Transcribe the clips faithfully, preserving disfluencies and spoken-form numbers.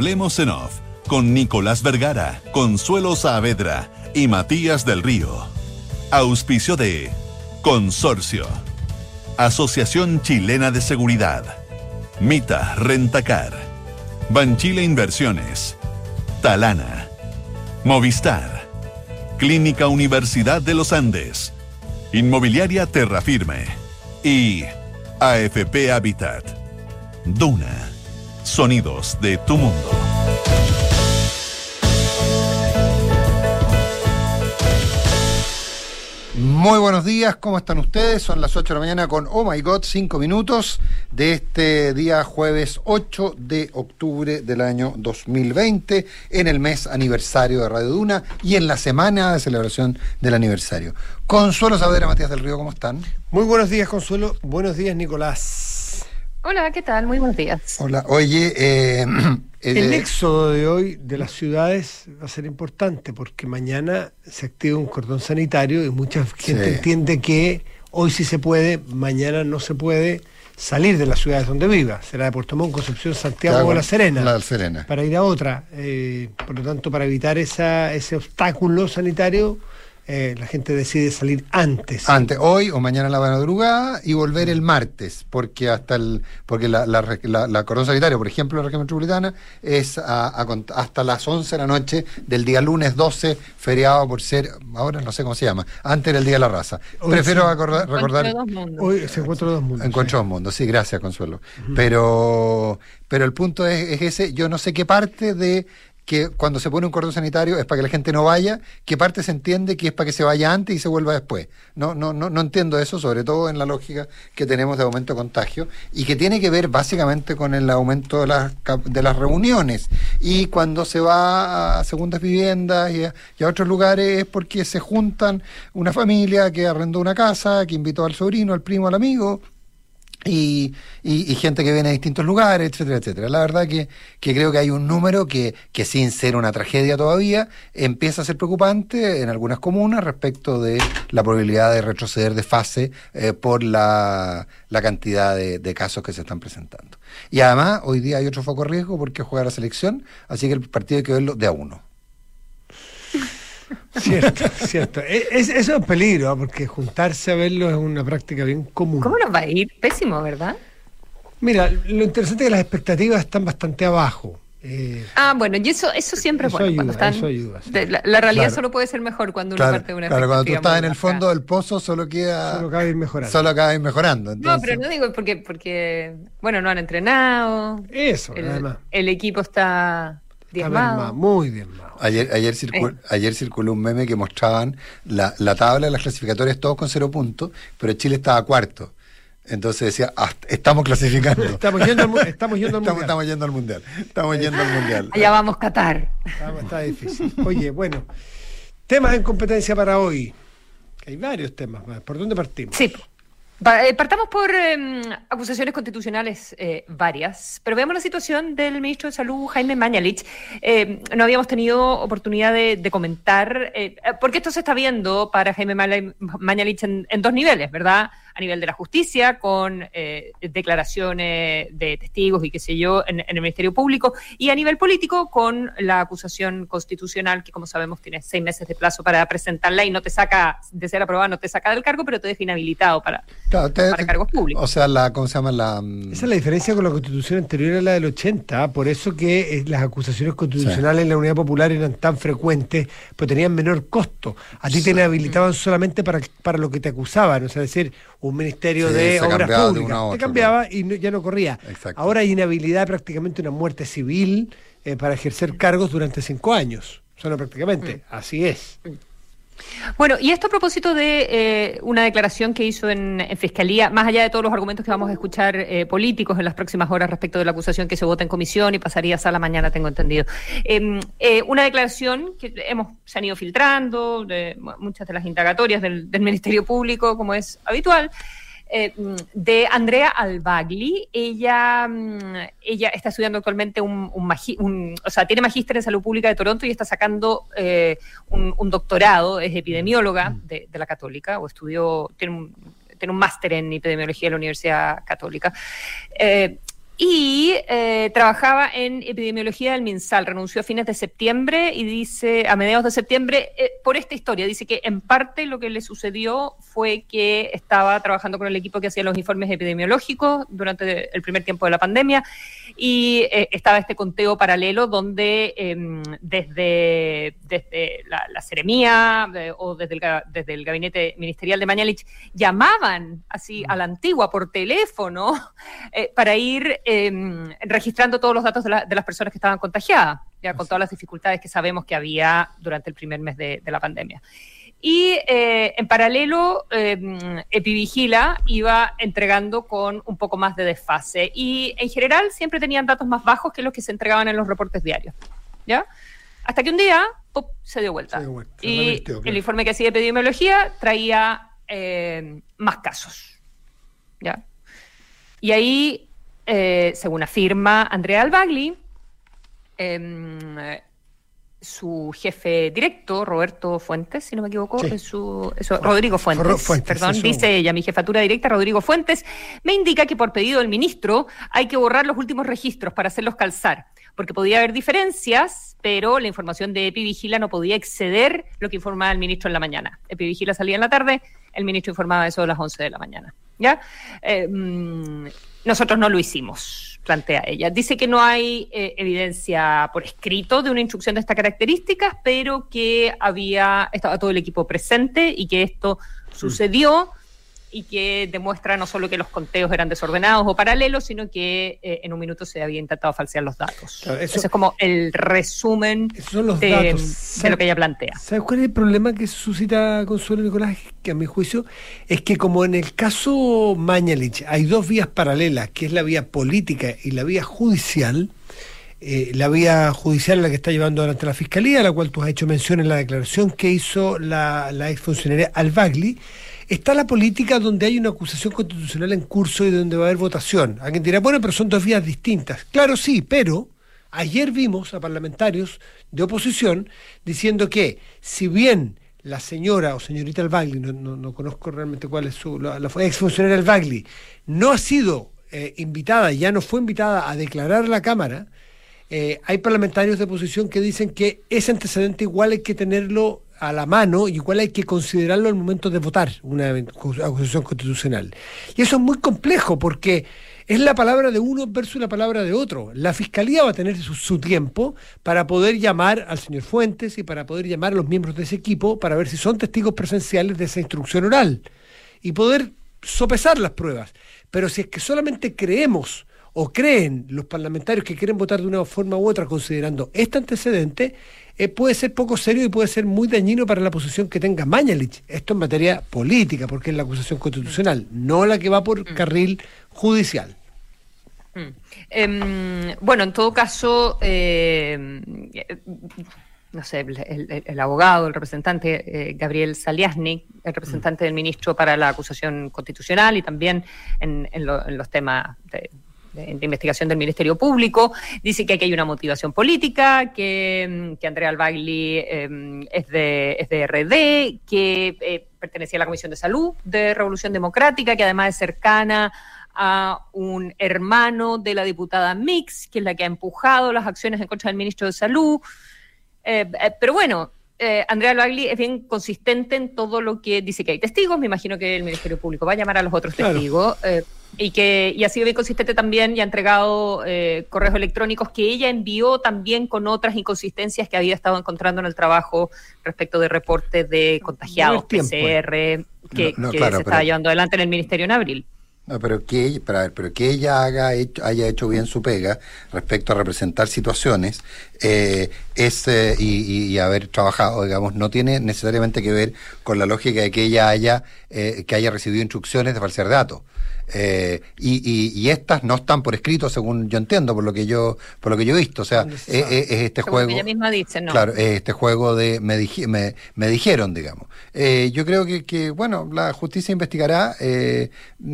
Hablemos en Off con Nicolás Vergara, Consuelo Saavedra y Matías del Río. Auspicio de Consorcio, Asociación Chilena de Seguridad, Mita Rentacar, Banchile Inversiones, Talana, Movistar, Clínica Universidad de los Andes, Inmobiliaria Terrafirme y A F P Habitat. Duna, sonidos de tu mundo. Muy buenos días, ¿cómo están ustedes? Son las ocho de la mañana con, oh my god, cinco minutos de este día jueves ocho de octubre del año dos mil veinte, en el mes aniversario de Radio Duna y en la semana de celebración del aniversario. Consuelo Saavedra, Matías del Río, ¿cómo están? Muy buenos días, Consuelo. Buenos días, Nicolás. Hola, ¿qué tal? Muy buenos días. Hola, oye, eh, el eh, éxodo de hoy de las ciudades va a ser importante porque mañana se activa un cordón sanitario y mucha gente sí. entiende que hoy sí se puede, mañana no se puede salir de las ciudades donde viva. Será de Puerto Montt, Concepción, Santiago claro, o La Serena. La Serena. Para ir a otra. Eh, por lo tanto, para evitar esa, ese obstáculo sanitario, Eh, la gente decide salir antes. Antes, hoy o mañana a la madrugada y volver el martes, porque hasta el porque la, la, la, la cordón sanitario, por ejemplo, en la región metropolitana, es a, a, hasta las once de la noche del día lunes doce, feriado por ser, ahora no sé cómo se llama, antes del Día de la Raza. Hoy Prefiero sí. acordar, recordar... Hoy se encuentra dos mundos. Encuentro dos mundos, sí, gracias, Consuelo. Uh-huh. Pero, pero el punto es, es ese, yo no sé qué parte de... que cuando se pone un cordón sanitario es para que la gente no vaya, ¿qué parte se entiende que es para que se vaya antes y se vuelva después? No, no, no, no entiendo eso, sobre todo en la lógica que tenemos de aumento de contagio y que tiene que ver básicamente con el aumento de las, de las reuniones. Y cuando se va a segundas viviendas y a, y a otros lugares es porque se juntan una familia que arrendó una casa, que invitó al sobrino, al primo, al amigo. Y, y, y gente que viene de distintos lugares, etcétera, etcétera. La verdad que, que creo que hay un número que, que sin ser una tragedia todavía, empieza a ser preocupante en algunas comunas respecto de la probabilidad de retroceder de fase eh, por la, la cantidad de, de casos que se están presentando. Y además, hoy día hay otro foco de riesgo porque juega la selección, así que el partido hay que verlo de a uno. Cierto, cierto. Es, eso es un peligro, porque juntarse a verlo es una práctica bien común. ¿Cómo nos va a ir? Pésimo, ¿verdad? Mira, lo interesante es que las expectativas están bastante abajo. Eh, ah, bueno, y eso eso siempre eso es bueno. Ayuda, cuando están, eso ayuda. Sí. de, la, la realidad claro. solo puede ser mejor cuando uno claro, parte de una claro, cuando tú estás en el baja. fondo del pozo solo queda... Solo cabe ir mejorando. Solo cabe ir mejorando. Entonces... No, pero no digo porque, porque, bueno, no han entrenado. Eso, el, además. El equipo está... Diezmado. Muy diezmado. Ayer, ayer, circul, eh. ayer circuló un meme que mostraban la, la tabla de las clasificatorias todos con cero puntos, pero Chile estaba cuarto. Entonces decía, ah, estamos clasificando. Estamos yendo al, estamos yendo al estamos, mundial. Estamos yendo al mundial. Estamos yendo al mundial. Allá vamos, Qatar. Está, está difícil. Oye, bueno, temas en competencia para hoy. Hay varios temas. ¿Por dónde partimos? Sí. Partamos por eh, acusaciones constitucionales eh, varias, pero veamos la situación del ministro de Salud, Jaime Mañalich. Eh, no habíamos tenido oportunidad de, de comentar, eh, porque esto se está viendo para Jaime Mañalich en, en dos niveles, ¿verdad? A nivel de la justicia, con eh, declaraciones de testigos y qué sé yo, en, en el Ministerio Público, y a nivel político, con la acusación constitucional, que como sabemos tiene seis meses de plazo para presentarla y no te saca, de ser aprobada, no te saca del cargo, pero te deja inhabilitado para, claro, te, para cargos públicos. O sea, la, ¿cómo se llama? La, Esa es la diferencia con la Constitución anterior a la del ochenta, por eso que eh, las acusaciones constitucionales sí. en la Unidad Popular eran tan frecuentes, pero tenían menor costo. A ti sí. te inhabilitaban solamente para, para lo que te acusaban, o sea, es decir, un ministerio sí, de obras públicas, te cambiaba y no, ya no corría. Exacto. Ahora hay inhabilidad, prácticamente una muerte civil eh, para ejercer cargos durante cinco años. Solo prácticamente, mm. así es. Bueno, y esto a propósito de eh, una declaración que hizo en, en Fiscalía, más allá de todos los argumentos que vamos a escuchar eh, políticos en las próximas horas respecto de la acusación que se vota en comisión y pasaría a sala mañana, tengo entendido. Eh, eh, una declaración que hemos se han ido filtrando, de muchas de las indagatorias del, del Ministerio Público, como es habitual, eh, de Andrea Albagli. Ella, ella está estudiando actualmente un, un, magi, un, o sea, tiene magíster en salud pública de Toronto y está sacando eh, un, un doctorado, es epidemióloga de, de la Católica, o estudió, tiene un, tiene un máster en epidemiología de la Universidad Católica. Eh, Y eh, trabajaba en epidemiología del MinSal, renunció a fines de septiembre y dice, a mediados de septiembre, eh, por esta historia, dice que en parte lo que le sucedió fue que estaba trabajando con el equipo que hacía los informes epidemiológicos durante el primer tiempo de la pandemia y eh, estaba este conteo paralelo donde eh, desde, desde la, la Seremía eh, o desde el, desde el gabinete ministerial de Mañalich llamaban así a la antigua por teléfono eh, para ir Eh, registrando todos los datos de, la, de las personas que estaban contagiadas, ya con todas las dificultades que sabemos que había durante el primer mes de, de la pandemia. Y eh, en paralelo, eh, Epivigila iba entregando con un poco más de desfase. Y en general siempre tenían datos más bajos que los que se entregaban en los reportes diarios, ¿ya? Hasta que un día, ¡pop!, se dio vuelta. Se dio vuelta. Y revirtió, claro. El informe que hacía epidemiología traía eh, más casos, ¿ya? Y ahí... Eh, según afirma Andrea Albagli, eh, su jefe directo, Roberto Fuentes, si no me equivoco, sí. es su, eso, Rodrigo Fuentes, Fuentes perdón, eso. Dice ella, mi jefatura directa, Rodrigo Fuentes, me indica que por pedido del ministro hay que borrar los últimos registros para hacerlos calzar, porque podía haber diferencias, pero la información de Epivigila no podía exceder lo que informaba el ministro en la mañana. Epivigila salía en la tarde, el ministro informaba eso a las once de la mañana, ¿ya? Eh, mmm, Nosotros no lo hicimos, plantea ella. Dice que no hay eh, evidencia por escrito de una instrucción de estas características, pero que había estaba todo el equipo presente y que esto sucedió y que demuestra no solo que los conteos eran desordenados o paralelos, sino que eh, en un minuto se había intentado falsear los datos. Claro, eso, Ese es como el resumen son los de, datos. de lo que ella plantea. ¿Sabes cuál es el problema que suscita Consuelo, Nicolás? Que a mi juicio es que como en el caso Mañalich hay dos vías paralelas, que es la vía política y la vía judicial, eh, la vía judicial es la que está llevando adelante la Fiscalía, a la cual tú has hecho mención en la declaración que hizo la, la exfuncionaria Albagli. Está la política donde hay una acusación constitucional en curso y donde va a haber votación. Alguien dirá, bueno, pero son dos vías distintas. Claro, sí, pero ayer vimos a parlamentarios de oposición diciendo que si bien la señora o señorita Albagli, no, no, no conozco realmente cuál es su, la, la exfuncionaria Albagli, no ha sido eh, invitada, ya no fue invitada a declarar a la Cámara, eh, hay parlamentarios de oposición que dicen que ese antecedente igual hay que tenerlo a la mano y igual hay que considerarlo al momento de votar una acusación constitucional. Y eso es muy complejo porque es la palabra de uno versus la palabra de otro. La Fiscalía va a tener su, su tiempo para poder llamar al señor Fuentes y para poder llamar a los miembros de ese equipo para ver si son testigos presenciales de esa instrucción oral y poder sopesar las pruebas. Pero si es que solamente creemos o creen los parlamentarios que quieren votar de una forma u otra considerando este antecedente, eh, puede ser poco serio y puede ser muy dañino para la posición que tenga Mañalich. Esto en materia política, porque es la acusación constitucional, no la que va por carril judicial. Mm. Eh, bueno, en todo caso, eh, no sé, el, el, el abogado, el representante eh, Gabriel Saliasnik, el representante mm. del ministro para la acusación constitucional y también en, en, lo, en los temas de De, de investigación del Ministerio Público, dice que aquí hay una motivación política, que, que Andrea Albagli eh, es, de, es de R D, que eh, pertenecía a la Comisión de Salud de Revolución Democrática, que además es cercana a un hermano de la diputada Mix, que es la que ha empujado las acciones en contra del ministro de Salud. Eh, eh, pero bueno, eh, Andrea Albagli es bien consistente en todo lo que dice, que hay testigos. Me imagino que el Ministerio Público va a llamar a los otros claro. testigos. Eh, y que y ha sido bien consistente también y ha entregado eh, correos electrónicos que ella envió también con otras inconsistencias que había estado encontrando en el trabajo respecto de reportes de contagiados, P C R, que, no, no, que claro, se pero... estaba llevando adelante en el Ministerio en abril. No, pero que, para ver, pero que ella haga hecho, haya hecho bien su pega respecto a representar situaciones eh, es eh, y, y haber trabajado, digamos, no tiene necesariamente que ver con la lógica de que ella haya eh, que haya recibido instrucciones de falsear datos. Eh, y, y, y estas no están por escrito, según yo entiendo, por lo que yo por lo que yo he visto. O sea, es, es, es este según juego. Ella misma dice, ¿no? Claro, es este juego de me, dije, me, me dijeron, digamos. Eh, yo creo que, que, bueno, la justicia investigará. Eh,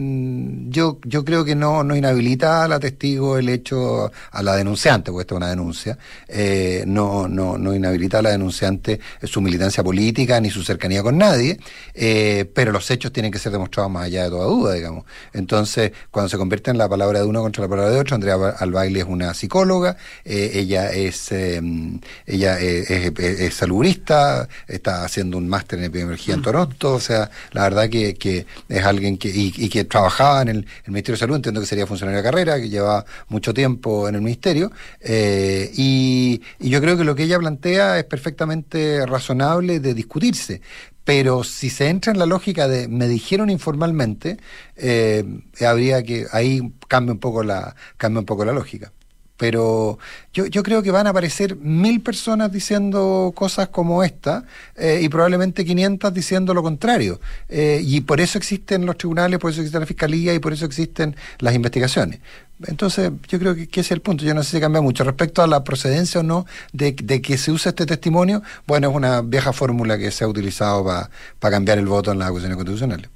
yo yo creo que no, no inhabilita a la testigo el hecho, a la denunciante, porque esta es una denuncia, eh, no, no, no inhabilita a la denunciante su militancia política ni su cercanía con nadie, eh, pero los hechos tienen que ser demostrados más allá de toda duda, digamos. Entonces, cuando se convierte en la palabra de uno contra la palabra de otro, Andrea Albaile es una psicóloga, eh, ella es eh, ella es, es, es salubrista, está haciendo un máster en epidemiología en Toronto, o sea, la verdad que, que es alguien que y, y que trabajaba en el, el Ministerio de Salud, entiendo que sería funcionario de carrera, que lleva mucho tiempo en el Ministerio, eh, y, y yo creo que lo que ella plantea es perfectamente razonable de discutirse. Pero si se entra en la lógica de me dijeron informalmente, eh, habría que ahí cambia un poco la cambia un poco la lógica. Pero yo, yo creo que van a aparecer mil personas diciendo cosas como esta eh, y probablemente quinientas diciendo lo contrario. Eh, y por eso existen los tribunales, por eso existe la Fiscalía y por eso existen las investigaciones. Entonces, yo creo que, que ese es el punto. Yo no sé si cambia mucho. Respecto a la procedencia o no de, de que se use este testimonio, bueno, es una vieja fórmula que se ha utilizado para pa cambiar el voto en las acusaciones constitucionales.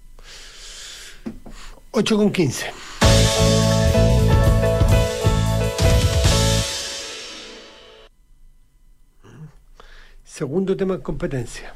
ocho con quince. Segundo tema de competencia.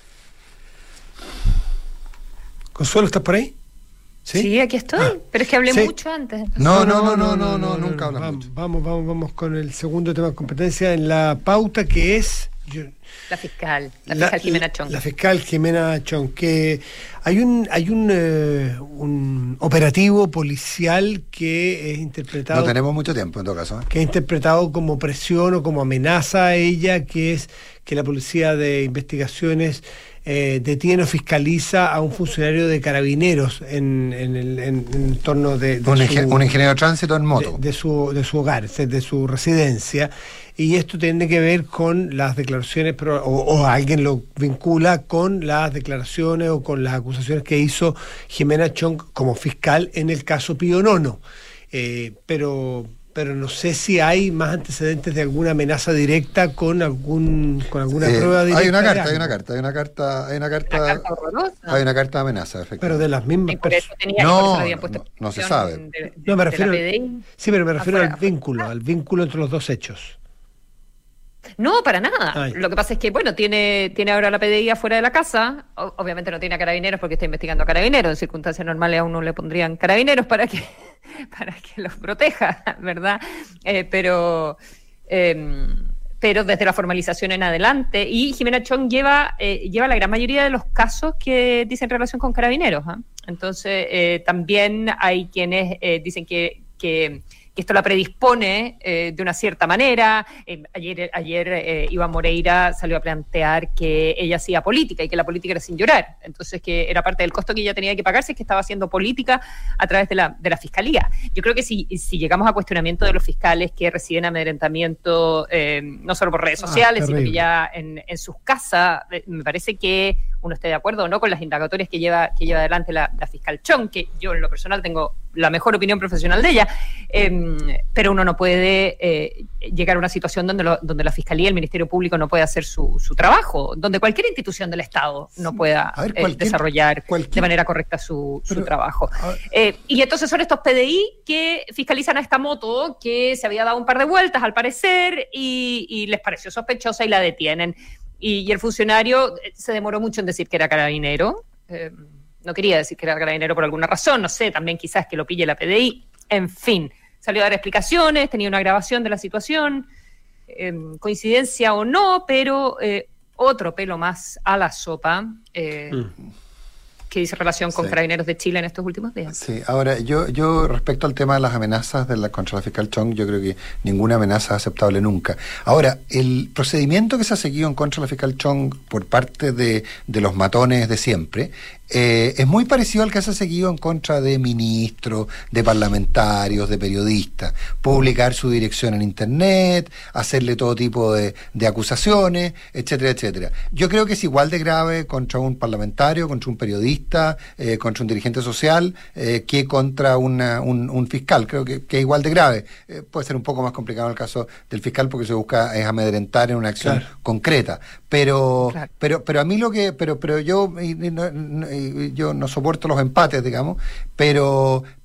Consuelo, ¿estás por ahí? Sí, sí aquí estoy, ah, pero es que hablé sí. mucho antes. No, no, no, no, no, no, no, no nunca hablas vamos, mucho. Vamos, vamos, vamos con el segundo tema de competencia en la pauta, que es... Yo, la fiscal, la, la fiscal Jimena Chong. La, la fiscal Jimena Chong, que hay un hay un, eh, un operativo policial que es interpretado... No tenemos mucho tiempo en todo caso. ¿eh? Que es interpretado como presión o como amenaza a ella, que es que la Policía de Investigaciones eh, detiene o fiscaliza a un funcionario de Carabineros en, en, el, en, en el entorno de... de un, su, ingen- un ingeniero de tránsito en moto. De, de, su, de su hogar, de su residencia. Y esto tiene que ver con las declaraciones, o, o alguien lo vincula con las declaraciones o con las acusaciones que hizo Jimena Chong como fiscal en el caso Pío Nono. Eh, pero... pero no sé si hay más antecedentes de alguna amenaza directa con algún con alguna eh, prueba directa. Hay una carta, hay una carta, hay una carta, hay una carta, carta horrorosa. Hay una carta de amenaza, efectivamente. Pero de las mismas personas. No, no, no se sabe. De, de, no, me refiero, de sí, pero me refiero afuera, al vínculo, al vínculo entre los dos hechos. No, para nada. Ay. Lo que pasa es que, bueno, tiene tiene ahora la P D I afuera de la casa. O, obviamente no tiene a Carabineros porque está investigando a Carabineros. En circunstancias normales a uno le pondrían Carabineros para que para que los proteja, ¿verdad? Eh, pero eh, pero desde la formalización en adelante. Y Jimena Chong lleva eh, lleva la gran mayoría de los casos que dicen relación con Carabineros. ¿eh? Entonces, eh, también hay quienes eh, dicen que... que que esto la predispone eh, de una cierta manera. Eh, ayer ayer eh, Iván Moreira salió a plantear que ella hacía política y que la política era sin llorar. Entonces, que era parte del costo que ella tenía que pagarse, es que estaba haciendo política a través de la, de la Fiscalía. Yo creo que si, si llegamos a cuestionamiento de los fiscales que reciben amedrentamiento, eh, no solo por redes sociales, ah, sino que ya en, en sus casas, eh, me parece que uno esté de acuerdo o no con las indagatorias que lleva que lleva adelante la, la fiscal Chong, que yo en lo personal tengo la mejor opinión profesional de ella, eh, pero uno no puede eh, llegar a una situación donde, lo, donde la Fiscalía, el Ministerio Público no puede hacer su, su trabajo, donde cualquier institución del Estado no pueda ver, cualquier, eh, desarrollar cualquier... de manera correcta su, pero, su trabajo. Eh, y entonces son estos P D I que fiscalizan a esta moto que se había dado un par de vueltas al parecer y, y les pareció sospechosa y la detienen. Y, y el funcionario se demoró mucho en decir que era carabinero. Eh, no quería decir que era carabinero por alguna razón, no sé, también quizás que lo pille la P D I. En fin, salió a dar explicaciones, tenía una grabación de la situación, eh, coincidencia o no, pero eh, otro pelo más a la sopa. Eh, mm. que dice relación con sí. Carabineros de Chile en estos últimos días. Sí, ahora, yo yo respecto al tema de las amenazas de la, contra la fiscal Chong, yo creo que ninguna amenaza es aceptable nunca. Ahora, el procedimiento que se ha seguido en contra de la fiscal Chong por parte de, de los matones de siempre, eh, es muy parecido al que se ha seguido en contra de ministros, de parlamentarios, de periodistas. Publicar su dirección en internet, hacerle todo tipo de, de acusaciones, etcétera, etcétera. Yo creo que es igual de grave contra un parlamentario, contra un periodista, eh, contra un dirigente social, eh, que contra una, un, un fiscal. Creo que, que es igual de grave. Eh, puede ser un poco más complicado en el caso del fiscal porque se busca es amedrentar en una acción claro. concreta. Pero, claro. pero, pero a mí lo que, pero, pero yo, y, y no, y yo no soporto los empates, digamos, pero,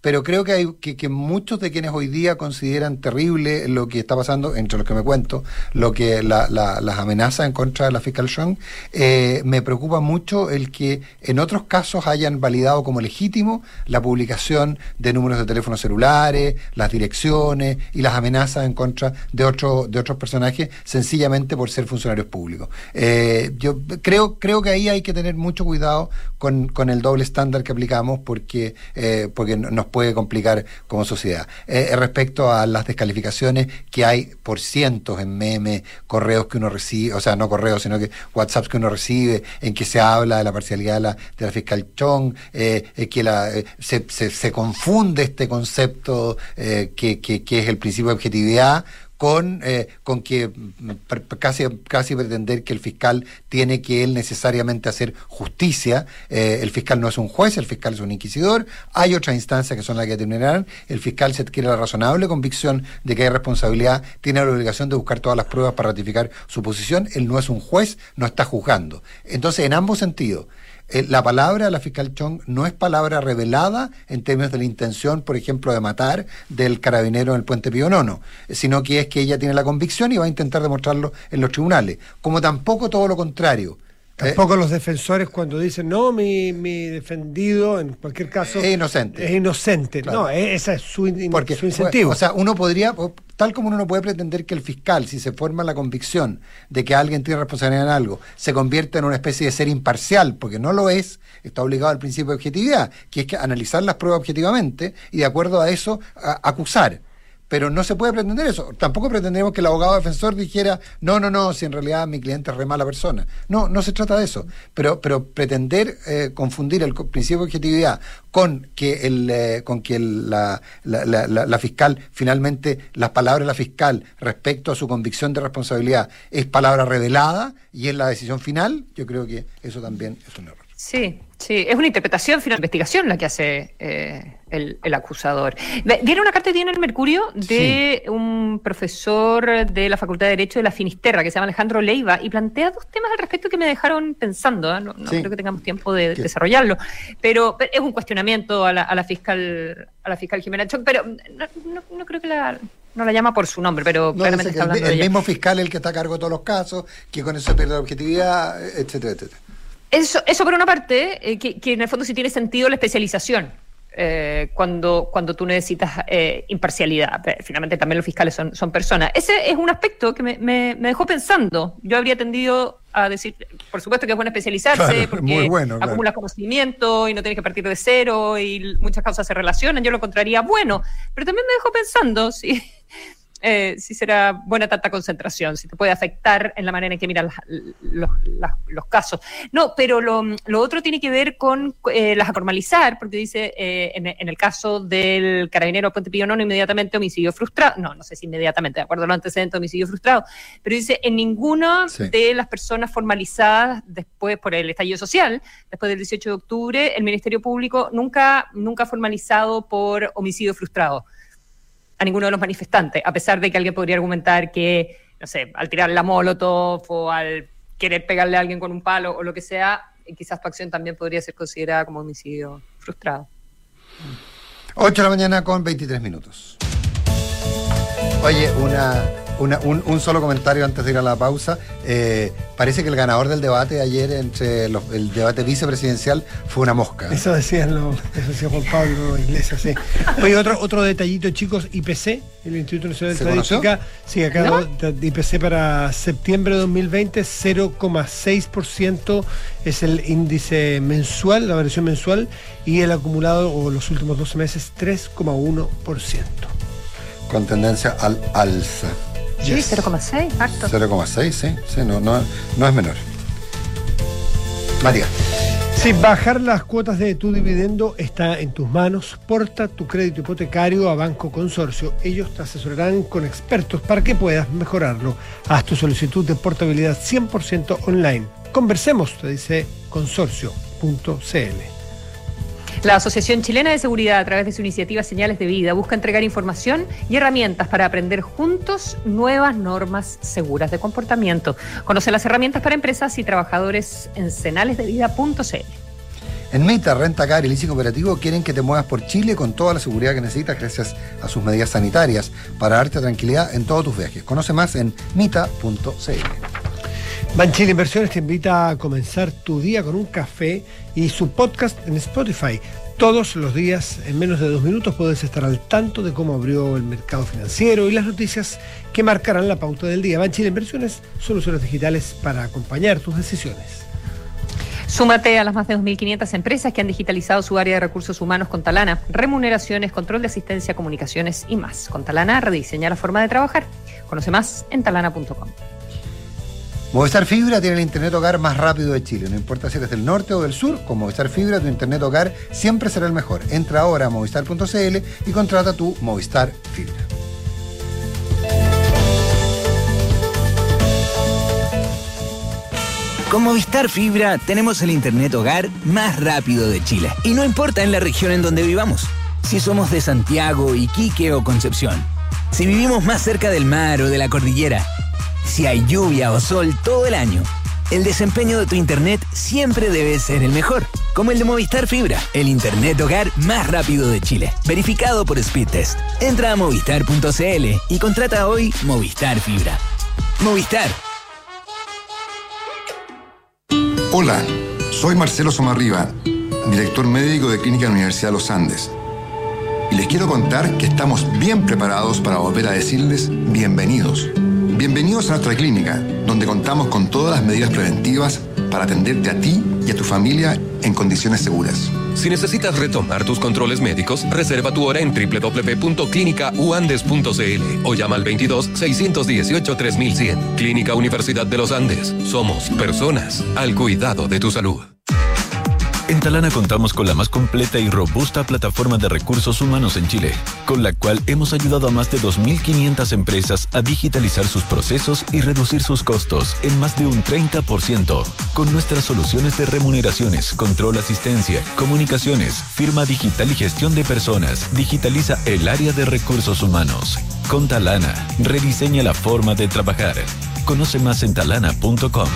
pero creo que hay que, que muchos de quienes hoy día consideran terrible lo que está pasando, entre los que me cuento, lo que la, la, las amenazas en contra de la fiscal Chong, eh, me preocupa mucho el que en otros casos hayan validado como legítimo la publicación de números de teléfonos celulares, las direcciones y las amenazas en contra de otros de otros personajes, sencillamente por ser funcionarios públicos. Eh, yo creo creo que ahí hay que tener mucho cuidado con, con el doble estándar que aplicamos, porque eh, porque nos puede complicar como sociedad. Eh, respecto a las descalificaciones que hay por cientos en memes, correos que uno recibe, o sea, no correos, sino que WhatsApps que uno recibe, en que se habla de la parcialidad de la, de la fiscal Chong, eh, eh, que la, eh, se, se, se confunde este concepto eh, que, que, que es el principio de objetividad, con eh, con que per, casi casi pretender que el fiscal tiene que él necesariamente hacer justicia. Eh, el fiscal no es un juez, el fiscal es un inquisidor. Hay otras instancias que son las que determinarán. El fiscal, si adquiere la razonable convicción de que hay responsabilidad, tiene la obligación de buscar todas las pruebas para ratificar su posición. Él no es un juez, no está juzgando. Entonces, en ambos sentidos, Eh, la palabra de la fiscal Chong no es palabra revelada en términos de la intención, por ejemplo, de matar del carabinero en el Puente Pío Nono, sino que es que ella tiene la convicción y va a intentar demostrarlo en los tribunales, como tampoco todo lo contrario. Tampoco eh, los defensores cuando dicen, no, mi, mi defendido, en cualquier caso... Es inocente. Es inocente. Claro. No, ese es su, in, Porque, su incentivo. O sea, uno podría, tal como uno no puede pretender que el fiscal, si se forma la convicción de que alguien tiene responsabilidad en algo, se convierta en una especie de ser imparcial, porque no lo es, está obligado al principio de objetividad, que es que analizar las pruebas objetivamente y de acuerdo a eso a, acusar. Pero no se puede pretender eso. Tampoco pretendemos que el abogado defensor dijera, no, no, no, si en realidad mi cliente es re mala persona. No, no se trata de eso. Pero, pero pretender eh, confundir el principio de objetividad con que el, eh, con que el, la, la, la, la, la fiscal, finalmente, las palabras de la fiscal respecto a su convicción de responsabilidad es palabra revelada y es la decisión final, yo creo que eso también es un error. Sí, sí, es una interpretación, final, investigación la que hace eh, el, el acusador. Viene una carta que tiene el Mercurio de sí. un profesor de la Facultad de Derecho de la Finisterra que se llama Alejandro Leiva y plantea dos temas al respecto que me dejaron pensando, ¿eh? no, no sí. creo que tengamos tiempo de ¿Qué? desarrollarlo, pero, pero es un cuestionamiento a la, a la fiscal a la fiscal Jimena Chong, pero no, no, no creo que la... No la llama por su nombre, pero no, claramente está hablando el, de el ella. mismo fiscal el que está a cargo de todos los casos, que con eso se pierde la objetividad, etcétera, etcétera. Eso, eso por una parte, eh, que, que en el fondo sí tiene sentido la especialización, eh, cuando, cuando tú necesitas eh, imparcialidad. Pero finalmente también los fiscales son, son personas. Ese es un aspecto que me, me, me dejó pensando. Yo habría tendido a decir, por supuesto que es bueno especializarse, claro, porque muy bueno, claro. acumulas conocimiento y no tienes que partir de cero y muchas causas se relacionan. Yo lo encontraría bueno, pero también me dejó pensando, sí. Eh, si será buena tanta concentración, si te puede afectar en la manera en que miran los, los, los casos. No, pero lo, lo otro tiene que ver con eh, las anormalizar, porque dice, eh, en, en el caso del carabinero Puente Pío Nono, inmediatamente homicidio frustrado, no, no sé si inmediatamente, de acuerdo a los antecedentes, homicidio frustrado, pero dice, en ninguna sí. de las personas formalizadas después, por el estallido social, después del dieciocho de octubre, el Ministerio Público nunca, nunca ha formalizado por homicidio frustrado a ninguno de los manifestantes, a pesar de que alguien podría argumentar que, no sé, al tirar la molotov o al querer pegarle a alguien con un palo o lo que sea, quizás tu acción también podría ser considerada como homicidio frustrado. ocho de la mañana con veintitrés minutos. Oye, una, una, un, un solo comentario antes de ir a la pausa. Eh, parece que el ganador del debate ayer, entre los, el debate vicepresidencial, fue una mosca. Eso decían los, eso decía Juan Pablo Iglesias, sí. Oye, otro, otro detallito, chicos, I P C, el Instituto Nacional de Estadística, sí, acá ¿No? de I P C para septiembre de dos mil veinte, cero coma seis por ciento es el índice mensual, la variación mensual, y el acumulado, o los últimos doce meses, tres coma uno por ciento. Con tendencia al alza. Sí, yes. cero coma seis, harto. cero coma seis, sí, sí, no, no, no es menor. María. Sí, bajar las cuotas de tu dividendo está en tus manos. Porta tu crédito hipotecario a Banco Consorcio. Ellos te asesorarán con expertos para que puedas mejorarlo. Haz tu solicitud de portabilidad cien por ciento online. Conversemos, te dice consorcio punto c l. La Asociación Chilena de Seguridad, a través de su iniciativa Señales de Vida, busca entregar información y herramientas para aprender juntos nuevas normas seguras de comportamiento. Conoce las herramientas para empresas y trabajadores en señales de vida punto c l. En Mita, Rentacar y Leasing Operativo quieren que te muevas por Chile con toda la seguridad que necesitas gracias a sus medidas sanitarias para darte tranquilidad en todos tus viajes. Conoce más en mita punto c l. Banchile Inversiones te invita a comenzar tu día con un café y su podcast en Spotify. Todos los días, en menos de dos minutos, puedes estar al tanto de cómo abrió el mercado financiero y las noticias que marcarán la pauta del día. Banchile Inversiones, soluciones digitales para acompañar tus decisiones. Súmate a las más de dos mil quinientas empresas que han digitalizado su área de recursos humanos con Talana. Remuneraciones, control de asistencia, comunicaciones y más. Con Talana rediseña la forma de trabajar. Conoce más en talana punto com. Movistar Fibra tiene el internet hogar más rápido de Chile. No importa si eres del norte o del sur, con Movistar Fibra tu internet hogar siempre será el mejor. Entra ahora a movistar punto c l y contrata tu Movistar Fibra. Con Movistar Fibra tenemos el internet hogar más rápido de Chile. Y no importa en la región en donde vivamos. Si somos de Santiago, Iquique o Concepción. Si vivimos más cerca del mar o de la cordillera. Si hay lluvia o sol todo el año, el desempeño de tu internet siempre debe ser el mejor, como el de Movistar Fibra, el internet hogar más rápido de Chile, verificado por Speedtest. Entra a movistar punto c l y contrata hoy Movistar Fibra. Movistar. Hola, soy Marcelo Somarriba, director médico de Clínica Universidad de los Andes. Y les quiero contar que estamos bien preparados para volver a decirles bienvenidos. Bienvenidos a nuestra clínica, donde contamos con todas las medidas preventivas para atenderte a ti y a tu familia en condiciones seguras. Si necesitas retomar tus controles médicos, reserva tu hora en doble u doble u doble u punto clínica u andes punto c l o llama al veintidós, seiscientos dieciocho, tres mil cien. Clínica Universidad de los Andes. Somos personas al cuidado de tu salud. En Talana contamos con la más completa y robusta plataforma de recursos humanos en Chile, con la cual hemos ayudado a más de dos mil quinientas empresas a digitalizar sus procesos y reducir sus costos en más de un treinta por ciento. Con nuestras soluciones de remuneraciones, control, asistencia, comunicaciones, firma digital y gestión de personas, digitaliza el área de recursos humanos. Con Talana, rediseña la forma de trabajar. Conoce más en talana punto com.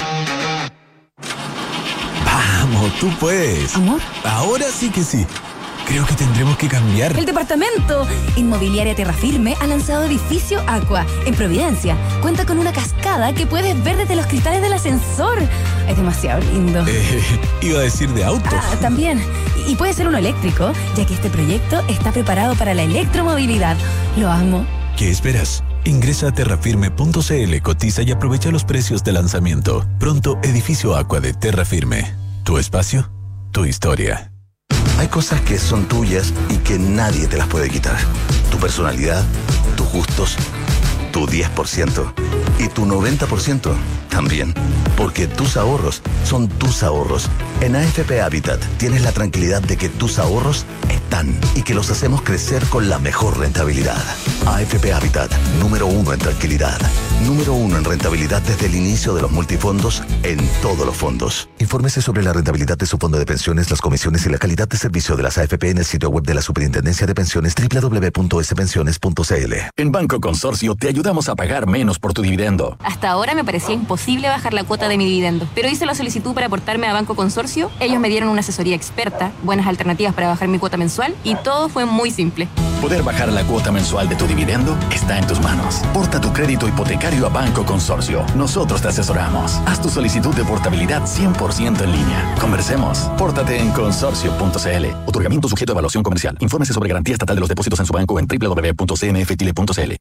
Vamos, tú puedes. ¿Amor? Ahora sí que sí. Creo que tendremos que cambiar. ¡El departamento! Inmobiliaria Terrafirme ha lanzado Edificio Aqua en Providencia. Cuenta con una cascada que puedes ver desde los cristales del ascensor. Es demasiado lindo. Eh, iba a decir de autos. Ah, también. Y puede ser uno eléctrico, ya que este proyecto está preparado para la electromovilidad. Lo amo. ¿Qué esperas? Ingresa a terrafirme punto c l, cotiza y aprovecha los precios de lanzamiento. Pronto, Edificio Aqua de Terrafirme. Tu espacio, tu historia. Hay cosas que son tuyas y que nadie te las puede quitar. Tu personalidad, tus gustos, tu diez por ciento y tu noventa por ciento también. Porque tus ahorros son tus ahorros. En A F P Habitat tienes la tranquilidad de que tus ahorros están y que los hacemos crecer con la mejor rentabilidad. A F P Habitat, número uno en tranquilidad. Número uno en rentabilidad desde el inicio de los multifondos en todos los fondos. Infórmese sobre la rentabilidad de su fondo de pensiones, las comisiones y la calidad de servicio de las A F P en el sitio web de la Superintendencia de Pensiones doble u doble u doble u punto s pensiones punto c l. En Banco Consorcio te ayudamos a pagar menos por tu dividendo. Hasta ahora me parecía imposible bajar la cuota de mi dividendo, pero hice la solicitud para aportarme a Banco Consorcio. Ellos me dieron una asesoría experta, buenas alternativas para bajar mi cuota mensual y todo fue muy simple. Poder bajar la cuota mensual de tu dividendo está en tus manos. Porta tu crédito hipotecario a Banco Consorcio. Nosotros te asesoramos. Haz tu solicitud de portabilidad cien por ciento en línea. Conversemos. Pórtate en consorcio punto c l. Otorgamiento sujeto a evaluación comercial. Infórmese sobre garantía estatal de los depósitos en su banco en doble u doble u doble u punto c m f chile punto c l.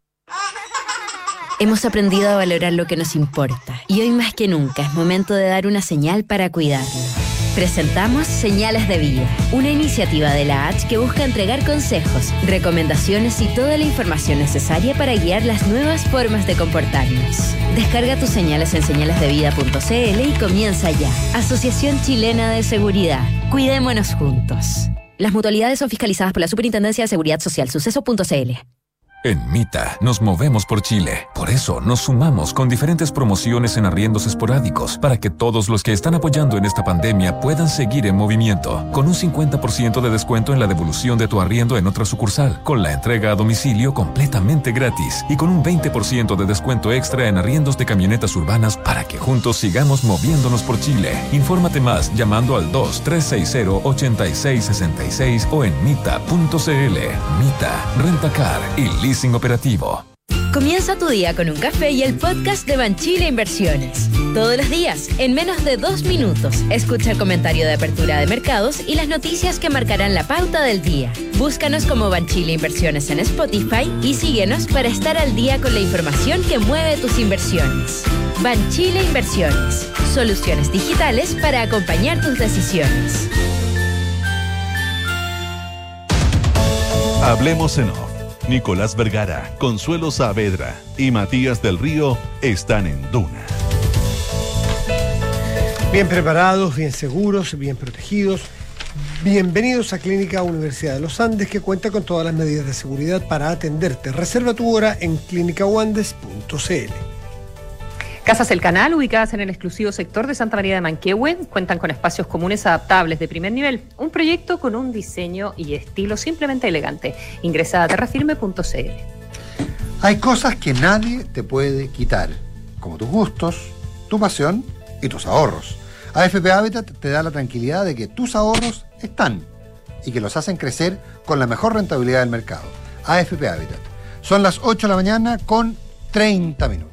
Hemos aprendido a valorar lo que nos importa y hoy más que nunca es momento de dar una señal para cuidarlo. Presentamos Señales de Vida, una iniciativa de la H que busca entregar consejos, recomendaciones y toda la información necesaria para guiar las nuevas formas de comportarnos. Descarga tus señales en señales de vida punto c l y comienza ya. Asociación Chilena de Seguridad. Cuidémonos juntos. Las mutualidades son fiscalizadas por la Superintendencia de Seguridad Social. Suceso punto c l. En Mita nos movemos por Chile. Por eso nos sumamos con diferentes promociones en arriendos esporádicos para que todos los que están apoyando en esta pandemia puedan seguir en movimiento. Con un cincuenta por ciento de descuento en la devolución de tu arriendo en otra sucursal, con la entrega a domicilio completamente gratis y con un veinte por ciento de descuento extra en arriendos de camionetas urbanas para que juntos sigamos moviéndonos por Chile. Infórmate más llamando al dos tres seis cero ocho seis seis seis o en mita punto cl. Mita, Rentacar y leasing operativo. Comienza tu día con un café y el podcast de Banchile Inversiones. Todos los días, en menos de dos minutos, escucha el comentario de apertura de mercados y las noticias que marcarán la pauta del día. Búscanos como Banchile Inversiones en Spotify y síguenos para estar al día con la información que mueve tus inversiones. Banchile Inversiones, soluciones digitales para acompañar tus decisiones. Hablemos en off. Nicolás Vergara, Consuelo Saavedra y Matías del Río están en Duna. Bien preparados, bien seguros, bien protegidos. Bienvenidos a Clínica Universidad de los Andes, que cuenta con todas las medidas de seguridad para atenderte. Reserva tu hora en clínica uandes punto cl. Casas El Canal, ubicadas en el exclusivo sector de Santa María de Manquehue, cuentan con espacios comunes adaptables de primer nivel. Un proyecto con un diseño y estilo simplemente elegante. Ingresa a terrafirme punto cl. Hay cosas que nadie te puede quitar, como tus gustos, tu pasión y tus ahorros. A F P Habitat te da la tranquilidad de que tus ahorros están y que los hacen crecer con la mejor rentabilidad del mercado. A F P Habitat. Son las ocho de la mañana con treinta minutos.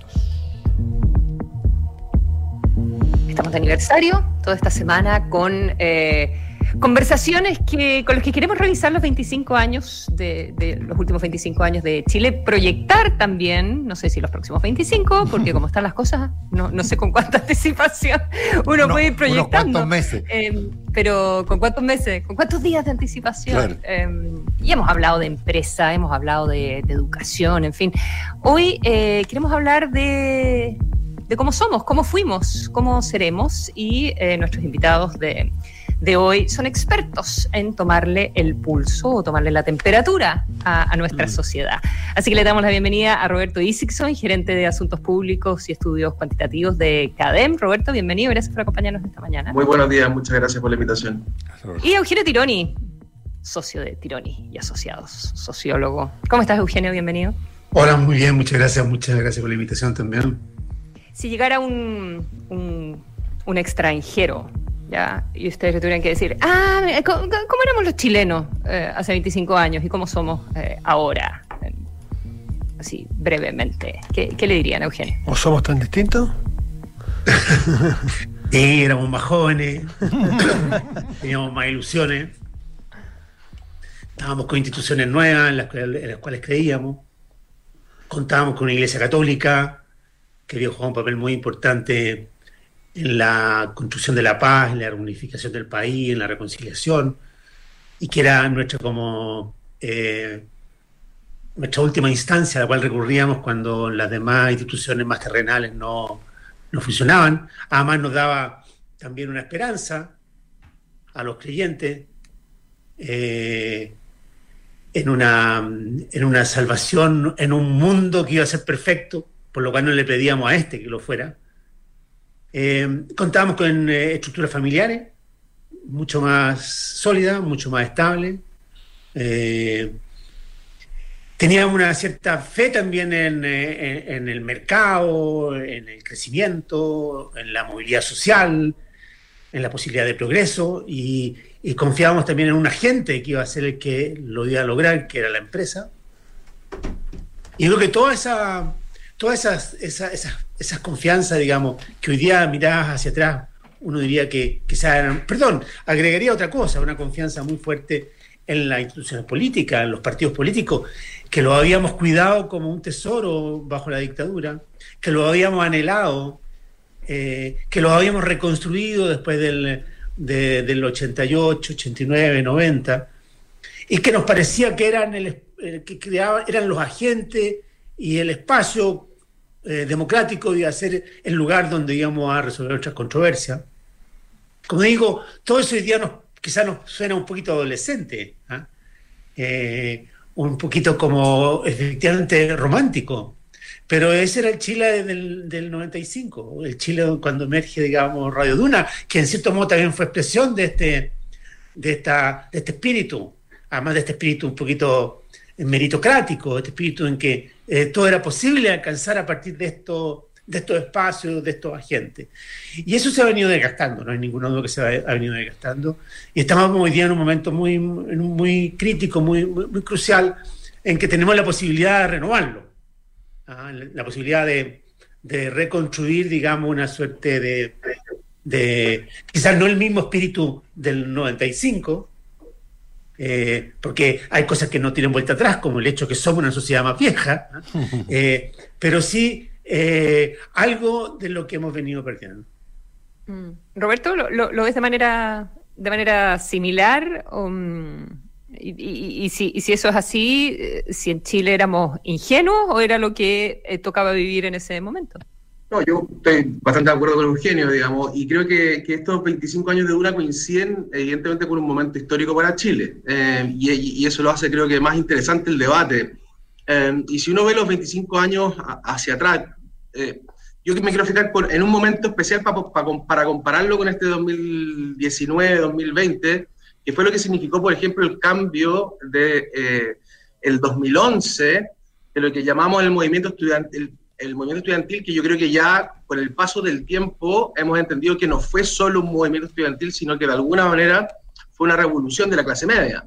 Estamos de aniversario toda esta semana con eh, conversaciones que, con las que queremos revisar los veinticinco años de, de los últimos veinticinco años de Chile, proyectar también, no sé si los próximos veinticinco, porque como están las cosas, no, no sé con cuánta anticipación uno no, puede ir proyectando. Unos cuantos meses. Eh, pero ¿con cuántos meses? ¿Con cuántos días de anticipación? Claro. Eh, y hemos hablado de empresa, hemos hablado de, de educación, en fin. Hoy eh, queremos hablar de... de cómo somos, cómo fuimos, cómo seremos, y eh, nuestros invitados de, de hoy son expertos en tomarle el pulso o tomarle la temperatura a, a nuestra mm. sociedad. Así que le damos la bienvenida a Roberto Isakson, gerente de Asuntos Públicos y Estudios Cuantitativos de CADEM. Roberto, bienvenido, gracias por acompañarnos esta mañana. Muy buenos días, muchas gracias por la invitación. Y Eugenio Tironi, socio de Tironi y Asociados, sociólogo. ¿Cómo estás, Eugenio? Bienvenido. Hola, muy bien, muchas gracias, muchas gracias por la invitación también. Si llegara un, un, un extranjero, ¿ya? Y ustedes le tuvieran que decir, ah, ¿cómo, cómo éramos los chilenos eh, hace veinticinco años y cómo somos eh, ahora? Así, brevemente. ¿Qué, qué le dirían, Eugenio? ¿O somos tan distintos? Sí, éramos más jóvenes, teníamos más ilusiones, estábamos con instituciones nuevas en las, en las cuales creíamos, contábamos con una iglesia católica que había jugado un papel muy importante en la construcción de la paz, en la reunificación del país, en la reconciliación, y que era nuestra como eh, nuestra última instancia a la cual recurríamos cuando las demás instituciones más terrenales no, no funcionaban. Además nos daba también una esperanza a los creyentes eh, en una, en una salvación, en un mundo que iba a ser perfecto, por lo cual no le pedíamos a este que lo fuera. Eh, contábamos con eh, estructuras familiares mucho más sólidas, mucho más estables. Eh, teníamos una cierta fe también en, en, en el mercado, en el crecimiento, en la movilidad social, en la posibilidad de progreso, y, y confiábamos también en un agente que iba a ser el que lo iba a lograr, que era la empresa. Y creo que toda esa... Todas esas, esas, esas, esas confianzas, digamos, que hoy día miradas hacia atrás, uno diría que quizás eran, perdón, agregaría otra cosa, una confianza muy fuerte en las instituciones políticas, en los partidos políticos, que lo habíamos cuidado como un tesoro bajo la dictadura, que lo habíamos anhelado, eh, que lo habíamos reconstruido después del, de, del ochenta y ocho, ochenta y nueve, noventa, y que nos parecía que eran, el, el, que creaban, eran los agentes y el espacio Eh, democrático iba a ser el lugar donde íbamos a resolver nuestras controversias. Como digo, todo eso hoy día nos, quizás nos suena un poquito adolescente, ¿eh? Eh, un poquito como efectivamente romántico. Pero ese era el Chile del, del noventa y cinco, el Chile cuando emerge, digamos, Radio Duna, que en cierto modo también fue expresión de este, de esta, de este espíritu, además de este espíritu un poquito meritocrático, este espíritu en que eh, todo era posible alcanzar a partir de, esto, de estos espacios, de estos agentes. Y eso se ha venido desgastando, no hay ningún duda que se ha, ha venido desgastando. Y estamos hoy día en un momento muy, muy crítico, muy, muy, muy crucial, en que tenemos la posibilidad de renovarlo. La posibilidad de, de reconstruir, digamos, una suerte de, de quizás no el mismo espíritu del noventa y cinco, eh, porque hay cosas que no tienen vuelta atrás, como el hecho que somos una sociedad más vieja, eh, pero sí eh, algo de lo que hemos venido perdiendo. Roberto, ¿lo, lo, lo ves de manera, de manera similar? Um... Y, y, y, si, y si eso es así, si en Chile éramos ingenuos o era lo que eh, tocaba vivir en ese momento. No, yo estoy bastante de acuerdo con Eugenio, digamos, y creo que, que estos veinticinco años de Duna coinciden evidentemente con un momento histórico para Chile, eh, y, y eso lo hace, creo que, más interesante el debate. Eh, y si uno ve los veinticinco años hacia atrás, eh, yo me quiero fijar por, en un momento especial pa, pa, para compararlo con este dos mil diecinueve dos mil veinte, que fue lo que significó, por ejemplo, el cambio de eh, el dos mil once, de lo que llamamos el movimiento estudiantil, el, el movimiento estudiantil, que yo creo que ya con el paso del tiempo hemos entendido que no fue solo un movimiento estudiantil, sino que de alguna manera fue una revolución de la clase media.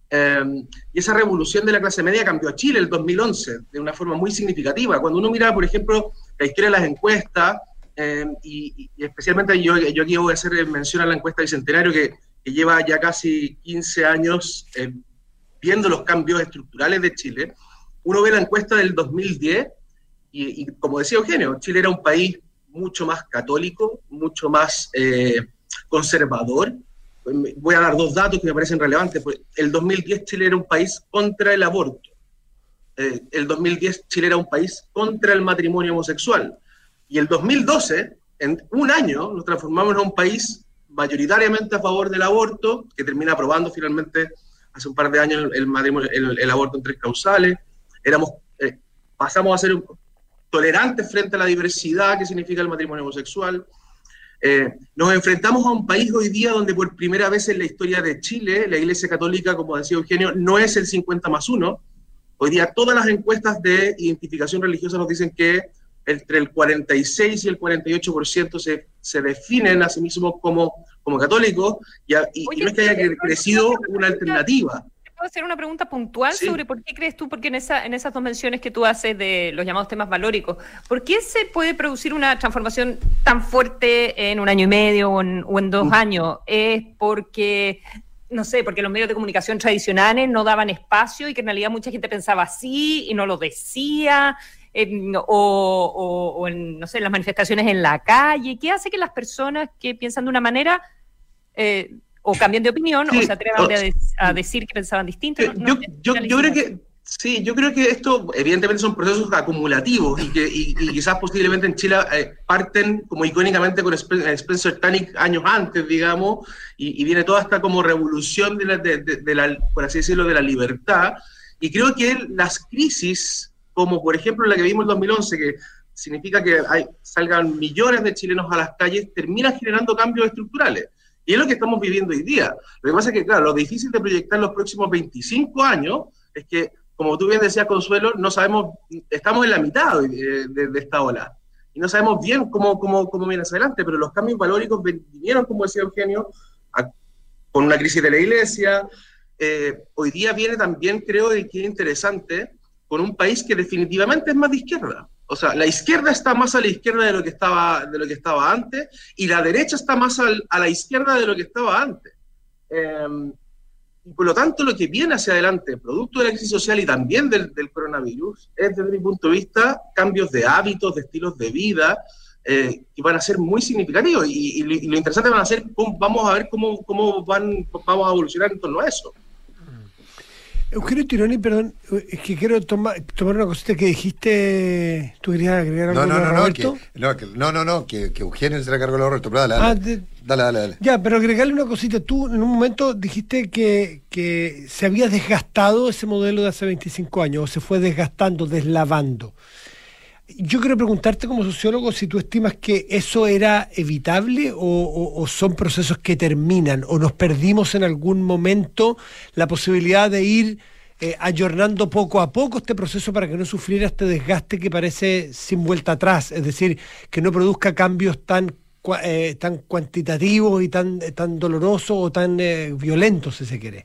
Eh, y esa revolución de la clase media cambió a Chile el dos mil once de una forma muy significativa. Cuando uno mira, por ejemplo, la historia de las encuestas, eh, y, y especialmente yo, yo aquí voy a hacer mención a la encuesta Bicentenario, que que lleva ya casi quince años eh, viendo los cambios estructurales de Chile. Uno ve la encuesta del dos mil diez y, y como decía Eugenio, Chile era un país mucho más católico, mucho más eh, conservador. Voy a dar dos datos que me parecen relevantes. El dos mil diez Chile era un país contra el aborto. Eh, el dos mil diez Chile era un país contra el matrimonio homosexual. Y el dos mil doce, en un año, nos transformamos en un país mayoritariamente a favor del aborto, que termina aprobando finalmente hace un par de años el, el, el, el aborto en tres causales. Éramos, eh, pasamos a ser un, tolerantes frente a la diversidad que significa el matrimonio homosexual. Eh, nos enfrentamos a un país hoy día donde por primera vez en la historia de Chile, la Iglesia Católica, como decía Eugenio, no es el cincuenta más uno. Hoy día todas las encuestas de identificación religiosa nos dicen que entre el cuarenta y seis y el cuarenta y ocho por ciento se, se definen a sí mismos como, como católicos, y, y, Oye, y no es que haya crecido una alternativa. ¿Puedo hacer una pregunta puntual sí. sobre por qué crees tú, porque en, esa, en esas dos menciones que tú haces de los llamados temas valóricos, ¿por qué se puede producir una transformación tan fuerte en un año y medio o en, o en dos uh. años? ¿Es porque, no sé, porque los medios de comunicación tradicionales no daban espacio y que en realidad mucha gente pensaba así y no lo decía? En, o, o, o en, no sé, las manifestaciones en la calle. ¿Qué hace que las personas que piensan de una manera eh, o cambien de opinión sí, o se atrevan o, a, de, a decir que pensaban distinto? Eh, no, yo, yo, yo creo que sí, yo creo que esto evidentemente son procesos acumulativos y que y, y quizás posiblemente en Chile eh, parten como icónicamente con Spencer Tunick años antes, digamos, y, y viene toda esta como revolución de la, de, de, de la, por así decirlo, de la libertad. Y creo que las crisis, como por ejemplo la que vimos en dos mil once, que significa que hay, salgan millones de chilenos a las calles, termina generando cambios estructurales. Y es lo que estamos viviendo hoy día. Lo que pasa es que, claro, lo difícil de proyectar los próximos veinticinco años es que, como tú bien decías, Consuelo, no sabemos, estamos en la mitad de, de, de esta ola. Y no sabemos bien cómo, cómo, cómo viene hacia adelante, pero los cambios valóricos vinieron, como decía Eugenio, a, con una crisis de la Iglesia. Eh, hoy día viene también, creo, y que es interesante, con un país que definitivamente es más de izquierda. O sea, la izquierda está más a la izquierda de lo que estaba, de lo que estaba antes, y la derecha está más al, a la izquierda de lo que estaba antes. Eh, y por lo tanto, lo que viene hacia adelante, producto de la crisis social y también del, del coronavirus, es, desde mi punto de vista, cambios de hábitos, de estilos de vida, eh, que van a ser muy significativos. Y, y, lo, y lo interesante van a ser, cómo, vamos a ver cómo, cómo van, vamos a evolucionar en torno a eso. Eugenio Tironi, perdón, es que quiero toma, tomar una cosita que dijiste. ¿Tú querías agregar algo? No, no, no, no, que, Roberto? no, que, no, no, no, que, que Eugenio se la cargó a Roberto. Pero dale, dale, Ah, de- dale, dale, dale. Ya, pero agregarle una cosita. Tú en un momento dijiste que, que se había desgastado ese modelo de hace veinticinco años, o se fue desgastando, deslavando. Yo quiero preguntarte como sociólogo si tú estimas que eso era evitable o, o- o son procesos que terminan, o nos perdimos en algún momento la posibilidad de ir eh, ayornando poco a poco este proceso para que no sufriera este desgaste que parece sin vuelta atrás, es decir, que no produzca cambios tan cua- eh, tan cuantitativos y tan, eh, tan dolorosos o tan eh, violentos, si se quiere.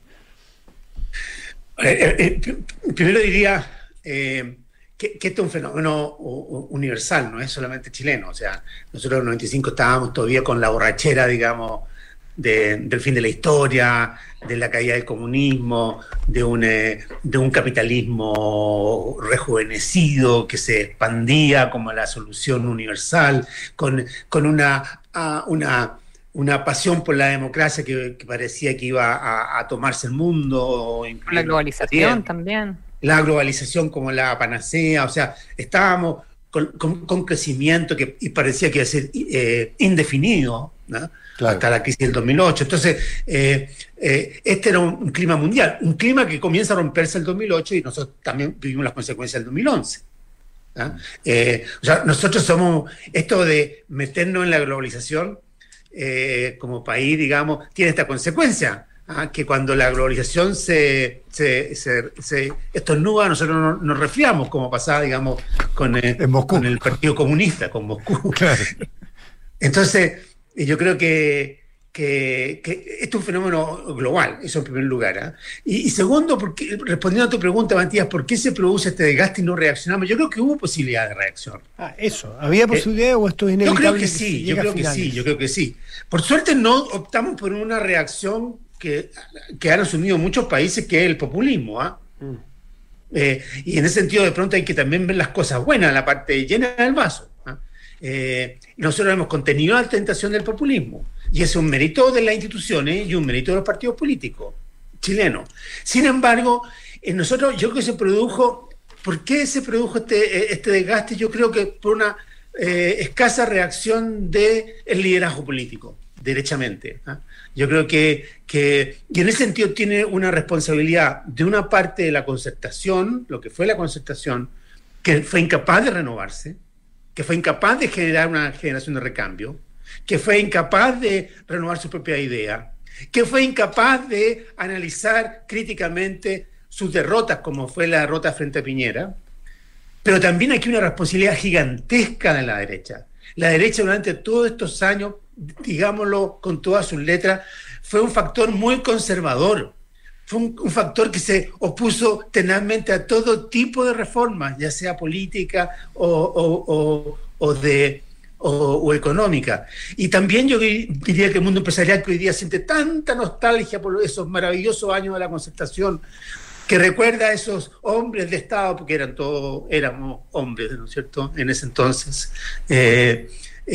Eh, eh, eh, primero diría eh, que, que esto es un fenómeno u- u- universal, no es solamente chileno. O sea, nosotros en el noventa y cinco estábamos todavía con la borrachera, digamos, de- del fin de la historia, de la caída del comunismo, de un, eh, de un capitalismo rejuvenecido que se expandía como la solución universal, con, con una, ah, una, una pasión por la democracia que, que parecía que iba a, a tomarse el mundo. La globalización también. La globalización como la panacea, o sea, estábamos con, con, con crecimiento que y parecía que iba a ser eh, indefinido, ¿no? Claro. Hasta la crisis del dos mil ocho. Entonces, eh, eh, este era un, un clima mundial, un clima que comienza a romperse el dos mil ocho y nosotros también vivimos las consecuencias del dos mil once. ¿Ah? Eh, o sea, nosotros somos, esto de meternos en la globalización eh, como país, digamos, tiene esta consecuencia. ¿Ah? Que cuando la globalización se, se, se, se estornuda, nosotros nos, nos resfriamos, como pasaba, digamos, con, eh, con el Partido Comunista, con Moscú. Claro. Entonces, yo creo que, que, que esto es un fenómeno global, eso en primer lugar. ¿Ah? Y, y segundo, porque, respondiendo a tu pregunta, Matías, ¿por qué se produce este desgaste y no reaccionamos? Yo creo que hubo posibilidad de reacción. Ah, eso. ¿Había posibilidad eh, o esto es inevitable? Yo creo que sí, yo creo que sí, yo creo que sí. Por suerte no optamos por una reacción que, que han asumido muchos países, que es el populismo. ¿Ah? Mm. Eh, y en ese sentido, de pronto hay que también ver las cosas buenas, la parte llena del vaso. ¿Ah? Eh, nosotros hemos contenido la tentación del populismo, y es un mérito de las instituciones y un mérito de los partidos políticos chilenos. Sin embargo, en nosotros yo creo que se produjo, ¿por qué se produjo este, este desgaste? Yo creo que por una eh, escasa reacción del liderazgo político, derechamente. ¿Ah? Yo creo que, que, y en ese sentido tiene una responsabilidad de una parte de la concertación, lo que fue la concertación, que fue incapaz de renovarse, que fue incapaz de generar una generación de recambio, que fue incapaz de renovar su propia idea, que fue incapaz de analizar críticamente sus derrotas, como fue la derrota frente a Piñera. Pero también hay aquí una responsabilidad gigantesca de la derecha. La derecha durante todos estos años, digámoslo con todas sus letras, fue un factor muy conservador. Fue un, un factor que se opuso tenazmente a todo tipo de reformas, ya sea política o, o, o, o, de, o, o económica. Y también yo diría que el mundo empresarial, que hoy día siente tanta nostalgia por esos maravillosos años de la concertación, que recuerda a esos hombres de Estado, porque eran todos, éramos hombres, ¿no es cierto?, en ese entonces, eh,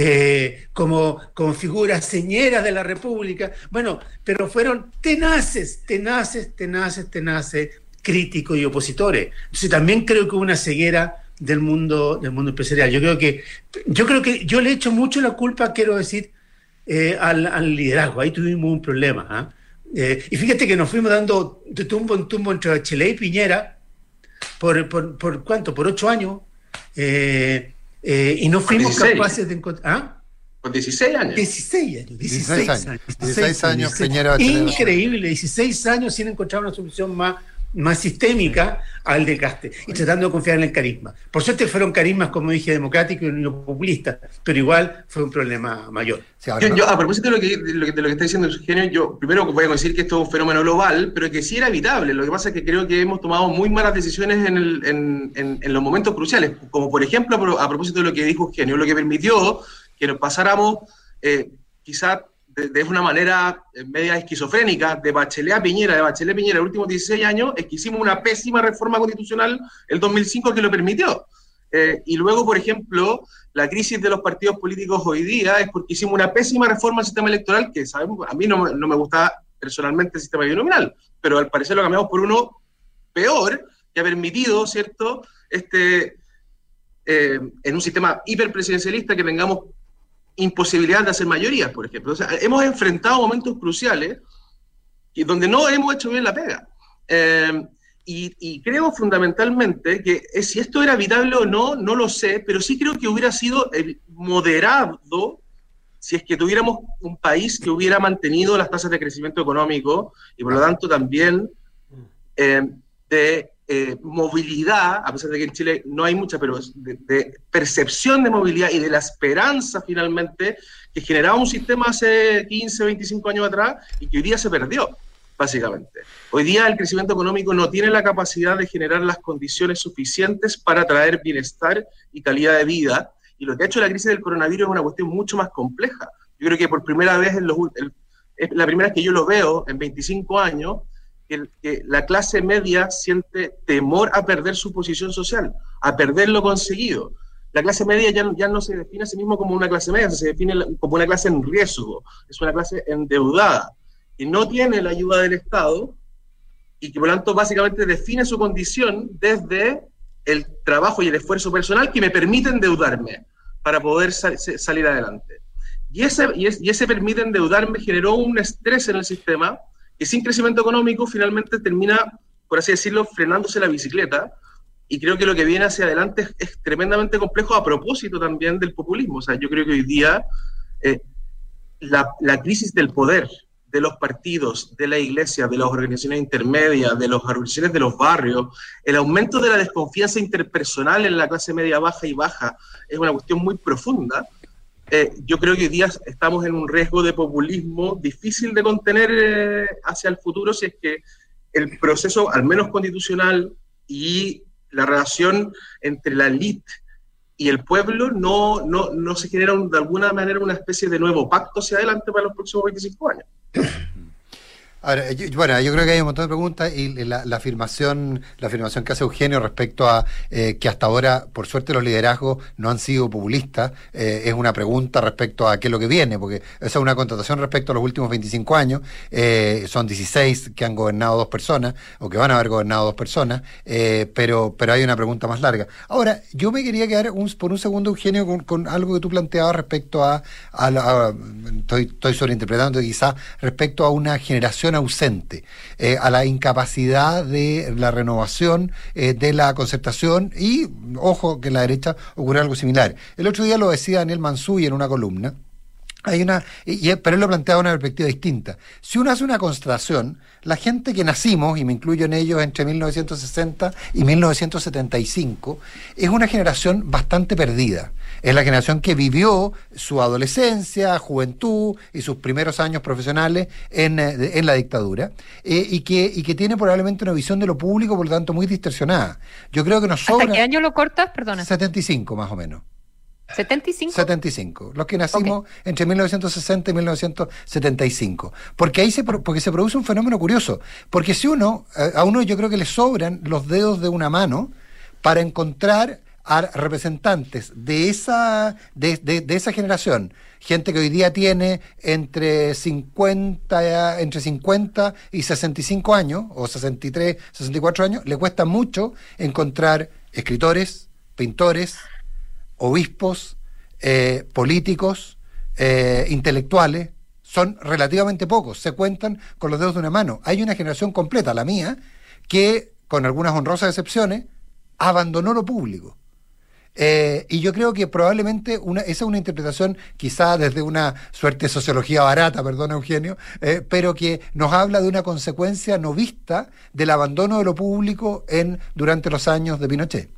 Eh, como, como figuras señeras de la República, bueno, pero fueron tenaces, tenaces, tenaces, tenaces, críticos y opositores. Entonces también creo que hubo una ceguera del mundo, del mundo empresarial. Yo creo que, yo creo que yo le echo mucho la culpa, quiero decir, eh, al, al liderazgo. Ahí tuvimos un problema. ¿eh? Eh, y fíjate que nos fuimos dando de tumbo en tumbo entre Bachelet y Piñera por, por, por ¿cuánto? Por ocho años. Eh, Eh, y no fuimos dieciséis. capaces de encontrar. ¿Ah? Con dieciséis años. dieciséis años. dieciséis años. dieciséis años, Piñera Bachelet. Increíble, dieciséis años sin encontrar una solución más, más sistémica al desgaste y tratando de confiar en el carisma. Por suerte fueron carismas, como dije, democráticos y no populistas, pero igual fue un problema mayor. Sí, ahora, Yo, yo, a propósito de lo que, de lo que, de lo que está diciendo Eugenio, yo primero voy a decir que esto es un fenómeno global, pero que sí era evitable. Lo que pasa es que creo que hemos tomado muy malas decisiones en, el, en, en, en los momentos cruciales, como por ejemplo, a, pro, a propósito de lo que dijo Eugenio, lo que permitió que nos pasáramos eh, quizás de, de una manera media esquizofrénica, de Bachelet a Piñera, de Bachelet a Piñera, los últimos dieciséis años, es que hicimos una pésima reforma constitucional el dos mil cinco que lo permitió. Eh, y luego, por ejemplo, la crisis de los partidos políticos hoy día es porque hicimos una pésima reforma al sistema electoral, que sabemos, a mí no, no me gusta personalmente el sistema binominal, pero al parecer lo cambiamos por uno peor, que ha permitido, ¿cierto?, este, eh, en un sistema hiperpresidencialista que tengamos imposibilidad de hacer mayorías, por ejemplo. O sea, hemos enfrentado momentos cruciales y donde no hemos hecho bien la pega. Eh, y, y creo fundamentalmente que es, si esto era evitable o no, no lo sé, pero sí creo que hubiera sido el moderado si es que tuviéramos un país que hubiera mantenido las tasas de crecimiento económico y por lo tanto también eh, de eh, movilidad, a pesar de que en Chile no hay mucha, pero de, de percepción de movilidad y de la esperanza finalmente que generaba un sistema hace quince, veinticinco años atrás y que hoy día se perdió, básicamente. Hoy día el crecimiento económico no tiene la capacidad de generar las condiciones suficientes para traer bienestar y calidad de vida. Y lo que ha hecho la crisis del coronavirus es una cuestión mucho más compleja. Yo creo que por primera vez, en los, el, es la primera vez que yo lo veo en veinticinco años, que, el, que la clase media siente temor a perder su posición social, a perder lo conseguido. La clase media ya, ya no se define a sí mismo como una clase media, se define como una clase en riesgo, es una clase endeudada, que no tiene la ayuda del Estado y que por lo tanto básicamente define su condición desde el trabajo y el esfuerzo personal que me permite endeudarme para poder sal, salir adelante. Y ese, y, es, y ese permite endeudarme generó un estrés en el sistema que sin crecimiento económico finalmente termina, por así decirlo, frenándose la bicicleta, y creo que lo que viene hacia adelante es, es tremendamente complejo a propósito también del populismo. O sea, yo creo que hoy día eh, la, la crisis del poder, de los partidos, de la iglesia, de las organizaciones intermedias, de las organizaciones de los barrios, el aumento de la desconfianza interpersonal en la clase media baja y baja es una cuestión muy profunda. Eh, yo creo que hoy día estamos en un riesgo de populismo difícil de contener eh, hacia el futuro si es que el proceso, al menos constitucional, y la relación entre la élite y el pueblo no, no, no se genera un, de alguna manera una especie de nuevo pacto hacia adelante para los próximos veinticinco años. Ahora, yo, bueno, yo creo que hay un montón de preguntas y la, la afirmación la afirmación que hace Eugenio respecto a eh, que hasta ahora, por suerte, los liderazgos no han sido populistas, eh, es una pregunta respecto a qué es lo que viene, porque esa es una constatación respecto a los últimos veinticinco años, eh, son dieciséis que han gobernado dos personas, o que van a haber gobernado dos personas, eh, pero, pero hay una pregunta más larga. Ahora, yo me quería quedar un, por un segundo, Eugenio, con, con algo que tú planteabas respecto a, a, la, a estoy, estoy sobreinterpretando quizás, respecto a una generación ausente, eh, a la incapacidad de la renovación eh, de la concertación y, ojo, que en la derecha ocurre algo similar. El otro día lo decía Daniel Mansuy en una columna, hay una, y, pero él lo planteaba de una perspectiva distinta. Si uno hace una constatación, la gente que nacimos, y me incluyo en ellos, entre mil novecientos sesenta y mil novecientos setenta y cinco, es una generación bastante perdida. Es la generación que vivió su adolescencia, juventud y sus primeros años profesionales en, en la dictadura, eh, y, que, y que tiene probablemente una visión de lo público, por lo tanto, muy distorsionada. Yo creo que nos sobra... ¿Hasta qué año lo cortas? Perdona. setenta y cinco, más o menos. ¿setenta y cinco? setenta y cinco. Los que nacimos okay. entre mil novecientos sesenta y mil novecientos setenta y cinco. Porque ahí se, porque se produce un fenómeno curioso. Porque si uno, a uno yo creo que le sobran los dedos de una mano para encontrar a representantes de esa, de, de, de esa generación, gente que hoy día tiene entre cincuenta, entre cincuenta y sesenta y cinco años, o sesenta y tres, sesenta y cuatro años, le cuesta mucho encontrar escritores, pintores, obispos, eh, políticos, eh, intelectuales. Son relativamente pocos, se cuentan con los dedos de una mano. Hay una generación completa, la mía, que, con algunas honrosas excepciones, abandonó lo público. Eh, y yo creo que probablemente una, esa es una interpretación quizá desde una suerte de sociología barata, perdón Eugenio, eh, pero que nos habla de una consecuencia no vista del abandono de lo público en, durante los años de Pinochet.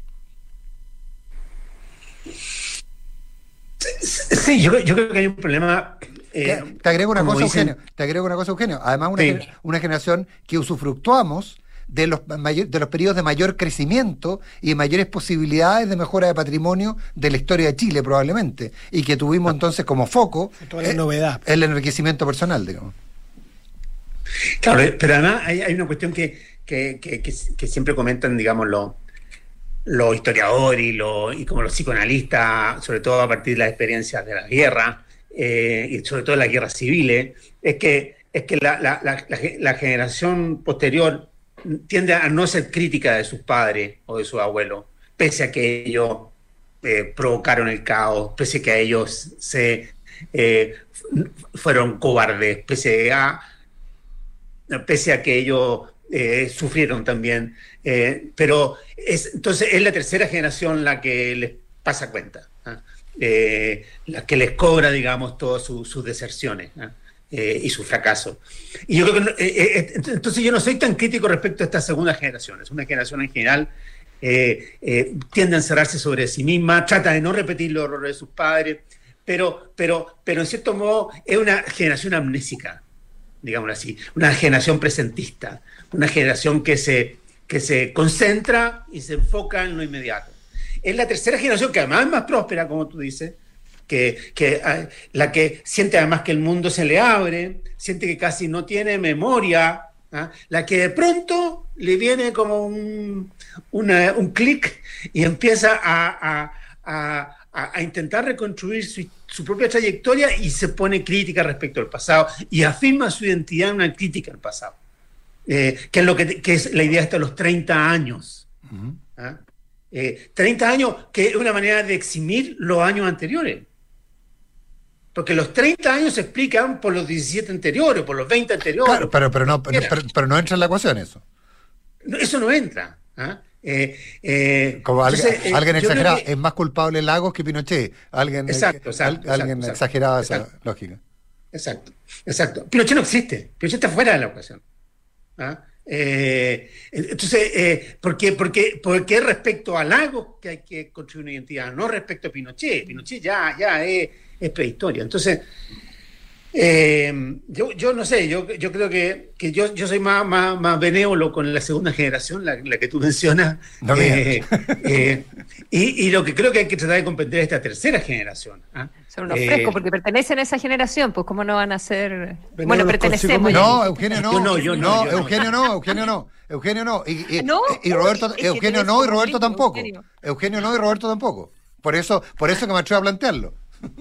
Sí, yo, yo creo que hay un problema. Eh, te, te agrego una cosa, dicen... Eugenio. Te agrego una cosa, Eugenio. Además, una, sí. gener, una generación que usufructuamos de los mayor, de los periodos de mayor crecimiento y de mayores posibilidades de mejora de patrimonio de la historia de Chile, probablemente, y que tuvimos entonces como foco toda la eh, novedad. El enriquecimiento personal, digamos. Claro, pero además hay, hay una cuestión que, que, que, que, que siempre comentan, digamos, los los historiadores y, lo, y como los psicoanalistas, sobre todo a partir de las experiencias de la guerra, eh, y sobre todo de las guerras civiles, es que, es que la, la, la, la generación posterior tiende a no ser crítica de sus padres o de sus abuelos, pese a que ellos eh, provocaron el caos, pese a que ellos se eh, fueron cobardes, pese a, pese a que ellos eh, sufrieron también. Eh, pero es, entonces es la tercera generación la que les pasa cuenta, ¿eh? Eh, la que les cobra, digamos, todas sus, sus deserciones, ¿eh? Eh, y su fracaso. Y yo creo que eh, eh, entonces yo no soy tan crítico respecto a esta segunda generación. Es una generación en general eh, eh, tiende a encerrarse sobre sí misma, trata de no repetir los errores de sus padres, pero, pero, pero en cierto modo es una generación amnésica, digámoslo así, una generación presentista, una generación que se, que se concentra y se enfoca en lo inmediato. Es la tercera generación que además es más próspera, como tú dices, Que, que uh, la que siente además que el mundo se le abre, siente que casi no tiene memoria, ¿eh? La que de pronto le viene como un, una, un clic y empieza a, a, a, a intentar reconstruir su, su propia trayectoria y se pone crítica respecto al pasado y afirma su identidad en una crítica al pasado, eh, que es lo que, que es la idea hasta los treinta años. Uh-huh. ¿eh? Eh, treinta años, que es una manera de eximir los años anteriores. Porque los treinta años se explican por los diecisiete anteriores, por los veinte anteriores. Claro, pero, pero, no, pero, pero, pero no entra en la ecuación eso. No, eso no entra. ¿eh? Eh, eh, Como entonces, alguien, eh, alguien exagerado, que... es más culpable Lagos que Pinochet. Alguien, exacto, exacto, al, alguien exacto, exageraba exacto. esa lógica. Exacto, exacto. Pinochet no existe. Pinochet está fuera de la ecuación. ¿Ah? Eh, entonces, eh, ¿por qué, por qué, por qué respecto a Lagos que hay que construir una identidad? No respecto a Pinochet. Pinochet ya, ya es, es prehistoria. Entonces, eh, yo, yo no sé, yo, yo creo que, que yo, yo soy más, más, más benévolo con la segunda generación, la, la que tú mencionas. No, eh, eh, y, y lo que creo que hay que tratar de comprender es esta tercera generación. ¿eh? Son unos Eh, frescos porque pertenecen a esa generación, pues cómo no van a ser... Bueno, pertenecemos. No, Eugenio no. Yo no, yo no, no, yo no. Eugenio no, Eugenio no. Eugenio no. Y, y, No, y Roberto, es que Eugenio tenés no y un Roberto ritmo, tampoco. Eugenio. Eugenio no y Roberto tampoco. Por eso, por eso que me atrevo a plantearlo.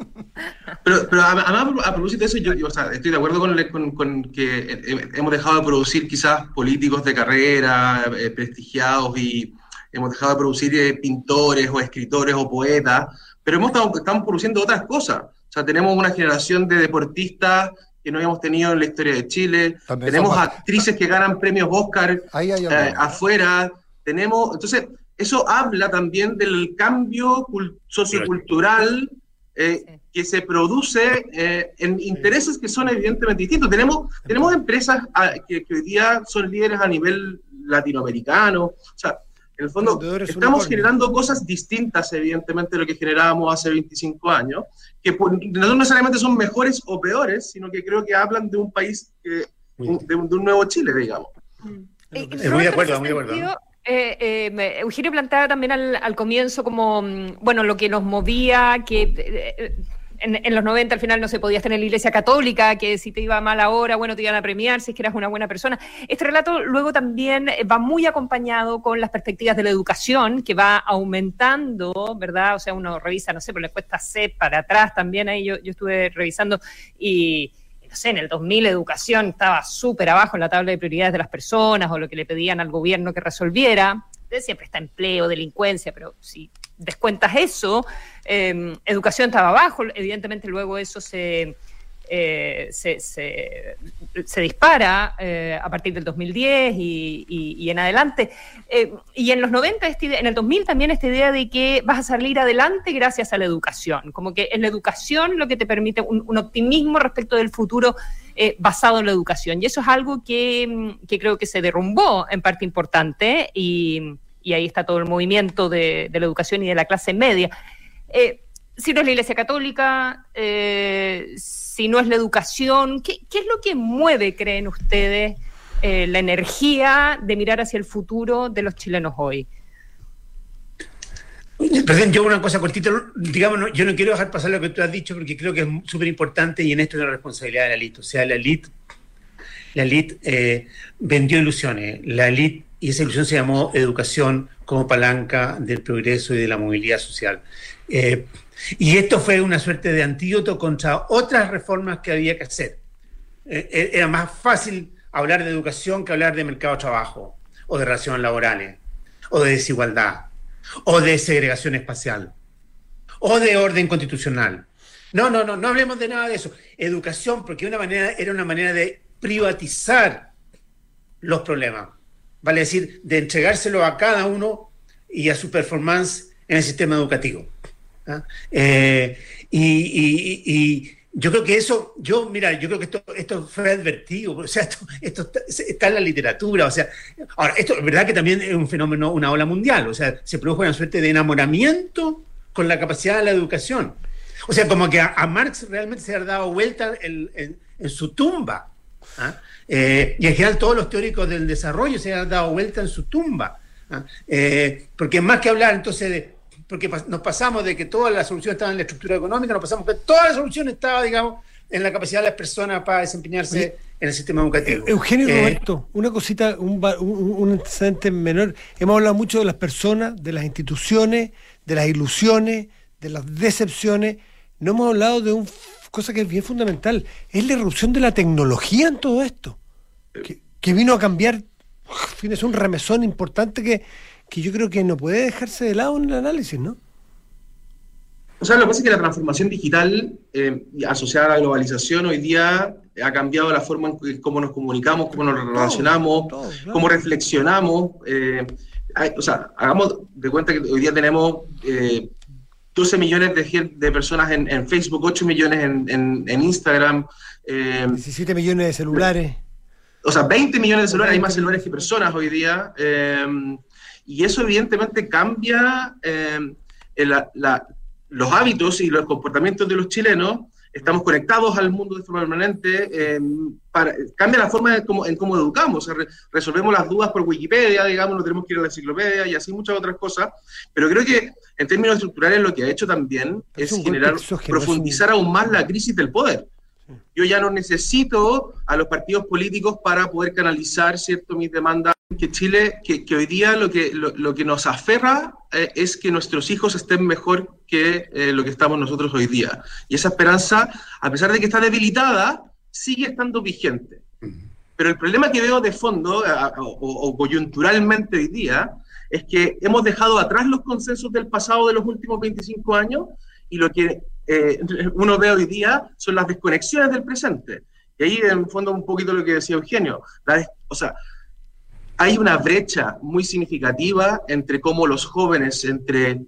Pero, pero además, a propósito de eso, yo, yo o sea, estoy de acuerdo con, con, con que hemos dejado de producir quizás políticos de carrera eh, prestigiados y hemos dejado de producir eh, pintores o escritores o poetas, pero hemos estado, estamos produciendo otras cosas. O sea, tenemos una generación de deportistas que no habíamos tenido en la historia de Chile, También tenemos somos... actrices que ganan premios Oscar ahí, ahí, eh, afuera, tenemos... Entonces, eso habla también del cambio cult- sociocultural eh, sí. que se produce eh, en intereses que son evidentemente distintos. Tenemos, tenemos empresas a, que, que hoy día son líderes a nivel latinoamericano. O sea, en el fondo estamos generando cosas distintas, evidentemente, de lo que generábamos hace veinticinco años, que por, no necesariamente son mejores o peores, sino que creo que hablan de un país, que, un, de, un, de un nuevo Chile, digamos. Eh, muy de acuerdo, muy de acuerdo. ¿no? Eh, eh, Eugenio planteaba también al, al comienzo como, bueno, lo que nos movía, que eh, en, en los noventa al final no se podía estar en la Iglesia Católica, que si te iba mal ahora, bueno, te iban a premiar si es que eras una buena persona. Este relato luego también va muy acompañado con las perspectivas de la educación, que va aumentando, ¿verdad? O sea, uno revisa, no sé, por la encuesta C E P para atrás también, ahí yo, yo estuve revisando y... no sé, en el dos mil educación estaba súper abajo en la tabla de prioridades de las personas o lo que le pedían al gobierno que resolviera. Siempre está empleo, delincuencia, pero si descuentas eso, eh, educación estaba abajo, evidentemente luego eso se, eh, se, se, se dispara eh, a partir del dos mil diez y, y, y en adelante. Eh, y en los noventa, esta idea, en el dos mil también esta idea de que vas a salir adelante gracias a la educación, como que es la educación lo que te permite un, un optimismo respecto del futuro eh, basado en la educación. Y eso es algo que, que creo que se derrumbó en parte importante y, y ahí está todo el movimiento de, de la educación y de la clase media. Eh, si no es la Iglesia Católica, eh, si no es la educación, ¿qué, qué es lo que mueve, creen ustedes, eh, la energía de mirar hacia el futuro de los chilenos hoy? Perdón, yo una cosa cortita, digamos, no, yo no quiero dejar pasar lo que tú has dicho porque creo que es súper importante y en esto es la responsabilidad de la élite. O sea, la élite la élite eh, vendió ilusiones, la élite, y esa ilusión se llamó educación como palanca del progreso y de la movilidad social. Eh, y esto fue una suerte de antídoto contra otras reformas que había que hacer. Eh, era más fácil hablar de educación que hablar de mercado de trabajo. o de relaciones laborales, o de desigualdad, o de segregación espacial, o de orden constitucional. No, no, no, no hablemos de nada de eso. Educación, porque una manera, era una manera de privatizar los problemas, vale decir, de entregárselo a cada uno y a su performance en el sistema educativo. ¿Ah? Eh, y, y, y yo creo que eso, yo, mira, yo creo que esto, esto fue advertido, o sea, esto, esto está, está en la literatura, o sea, ahora, esto es verdad que también es un fenómeno, una ola mundial, o sea, se produjo una suerte de enamoramiento con la capacidad de la educación. O sea, como que a, a Marx realmente se ha dado vuelta en, en, en su tumba. ¿Ah? Eh, y en general todos los teóricos del desarrollo se han dado vuelta en su tumba. ¿Ah? Eh, porque más que hablar entonces de... Porque nos pasamos de que toda la solución estaba en la estructura económica, nos pasamos que toda la solución estaba, digamos, en la capacidad de las personas para desempeñarse Oye, en el sistema educativo. Eugenio y eh, Roberto, una cosita, un, un, un antecedente menor. Hemos hablado mucho de las personas, de las instituciones, de las ilusiones, de las decepciones. No hemos hablado de una cosa que es bien fundamental, es la irrupción de la tecnología en todo esto, que, que vino a cambiar, es un remesón importante que, que yo creo que no puede dejarse de lado en el análisis, ¿no? O sea, lo que pasa es que la transformación digital eh, asociada a la globalización hoy día ha cambiado la forma en cómo nos comunicamos, cómo nos relacionamos, todo, todo, claro. cómo reflexionamos. Eh, hay, o sea, hagamos de cuenta que hoy día tenemos... Eh, doce millones de, de personas en, en Facebook, ocho millones en, en, en Instagram. Eh, diecisiete millones de celulares. O sea, veinte millones de celulares, hay más celulares que personas hoy día. Eh, y eso evidentemente cambia eh, la, la, los hábitos y los comportamientos de los chilenos. Estamos conectados al mundo de forma permanente. Eh, para, cambia la forma de cómo, en cómo educamos. O sea, re, resolvemos las dudas por Wikipedia, digamos, no tenemos que ir a la enciclopedia y así muchas otras cosas. Pero creo que en términos estructurales lo que ha hecho también es, es generar, profundizar aún más la crisis del poder. Yo ya no necesito a los partidos políticos para poder canalizar, ¿cierto?, mis demandas. Que Chile, que, que hoy día lo que, lo, lo que nos aferra eh, es que nuestros hijos estén mejor que eh, lo que estamos nosotros hoy día. Y esa esperanza, a pesar de que está debilitada, sigue estando vigente. Pero el problema que veo de fondo, a, a, o, o coyunturalmente hoy día, es que hemos dejado atrás los consensos del pasado de los últimos veinticinco años y lo que eh, uno ve hoy día son las desconexiones del presente. Y ahí, en el fondo, un poquito lo que decía Eugenio. La, o sea, hay una brecha muy significativa entre cómo los jóvenes entre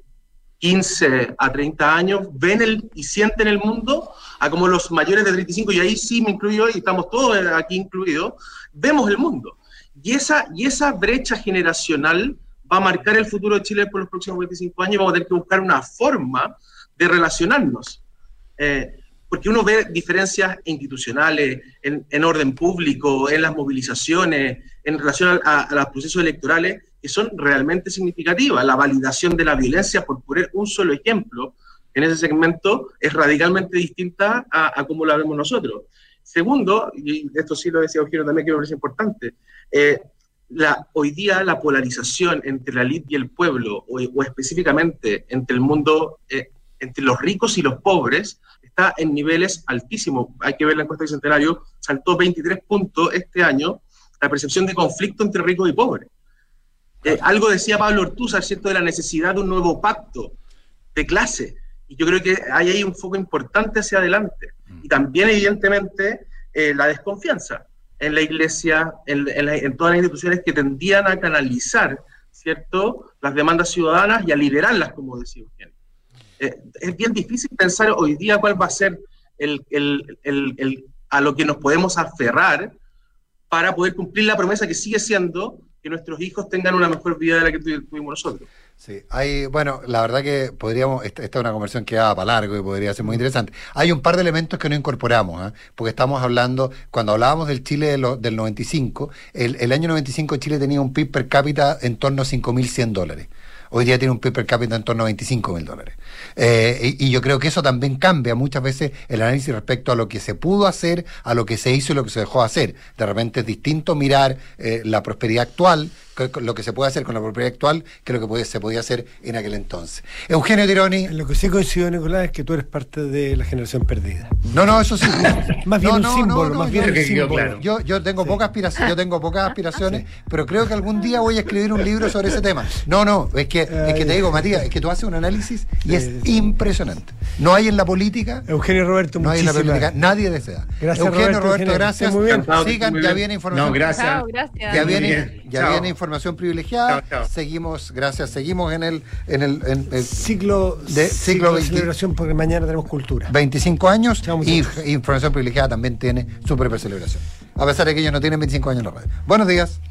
quince a treinta años ven el, y sienten el mundo, a cómo los mayores de treinta y cinco, y ahí sí me incluyo, y estamos todos aquí incluidos, vemos el mundo. Y esa, y esa brecha generacional va a marcar el futuro de Chile por los próximos veinticinco años y vamos a tener que buscar una forma de relacionarnos. Eh, porque uno ve diferencias institucionales, en, en orden público, en las movilizaciones, en relación a, a los procesos electorales, que son realmente significativas. La validación de la violencia, por poner un solo ejemplo, en ese segmento es radicalmente distinta a, a cómo la vemos nosotros. Segundo, y esto sí lo decía Eugenio también, que me parece importante, eh, la, hoy día la polarización entre la élite y el pueblo, o, o específicamente entre el mundo, eh, entre los ricos y los pobres, está en niveles altísimos. Hay que ver la encuesta de Bicentenario, saltó veintitrés puntos este año la percepción de conflicto entre ricos y pobres. Eh, algo decía Pablo Ortúzar, ¿cierto?, de la necesidad de un nuevo pacto de clase. Y yo creo que hay ahí un foco importante hacia adelante. Y también, evidentemente, eh, la desconfianza en la Iglesia, en, en, la, en todas las instituciones que tendían a canalizar, ¿cierto?, las demandas ciudadanas y a liberarlas, como decía Eugenio. Eh, es bien difícil pensar hoy día cuál va a ser el, el, el, el, a lo que nos podemos aferrar para poder cumplir la promesa que sigue siendo que nuestros hijos tengan una mejor vida de la que tuvimos nosotros. Sí, hay, bueno, la verdad que podríamos, esta, esta es una conversación que va para largo y podría ser muy interesante. Hay un par de elementos que no incorporamos, ¿eh? Porque estamos hablando, cuando hablábamos del Chile de lo, del noventa y cinco, el, el año noventa y cinco Chile tenía un P I B per cápita en torno a cinco mil cien dólares. Hoy día tiene un P I B per cápita en torno a veinticinco mil dólares. Eh, y, y yo creo que eso también cambia muchas veces el análisis respecto a lo que se pudo hacer, a lo que se hizo y lo que se dejó de hacer. De repente es distinto mirar eh, la prosperidad actual lo que se puede hacer con la propiedad actual que lo que puede, se podía hacer en aquel entonces. Eugenio Tironi. En lo que sí coincido, Nicolás, es que tú eres parte de la generación perdida. No, no, eso sí. Más bien no, un no, símbolo, no, no, más bien yo, un símbolo. Claro. Yo, yo tengo sí. pocas aspiraciones, yo tengo pocas aspiraciones, sí. pero creo que algún día voy a escribir un libro sobre ese tema. No, no, es que, es que te digo, Matías, es que tú haces un análisis y es sí. impresionante. No hay en la política. Eugenio Roberto, no hay en la política, nadie desea. Gracias, Eugenio Roberto, Roberto, gracias. Muy bien. Sigan, ya viene información. No, gracias. Chao, gracias. Ya viene, ya viene información privilegiada. Chao, chao. Seguimos, gracias, seguimos en el, en el, en el ciclo de ciclo de celebración, porque mañana tenemos cultura. veinticinco años chao, y información privilegiada también tiene su propia celebración. A pesar de que ellos no tienen veinticinco años en la radio. Buenos días.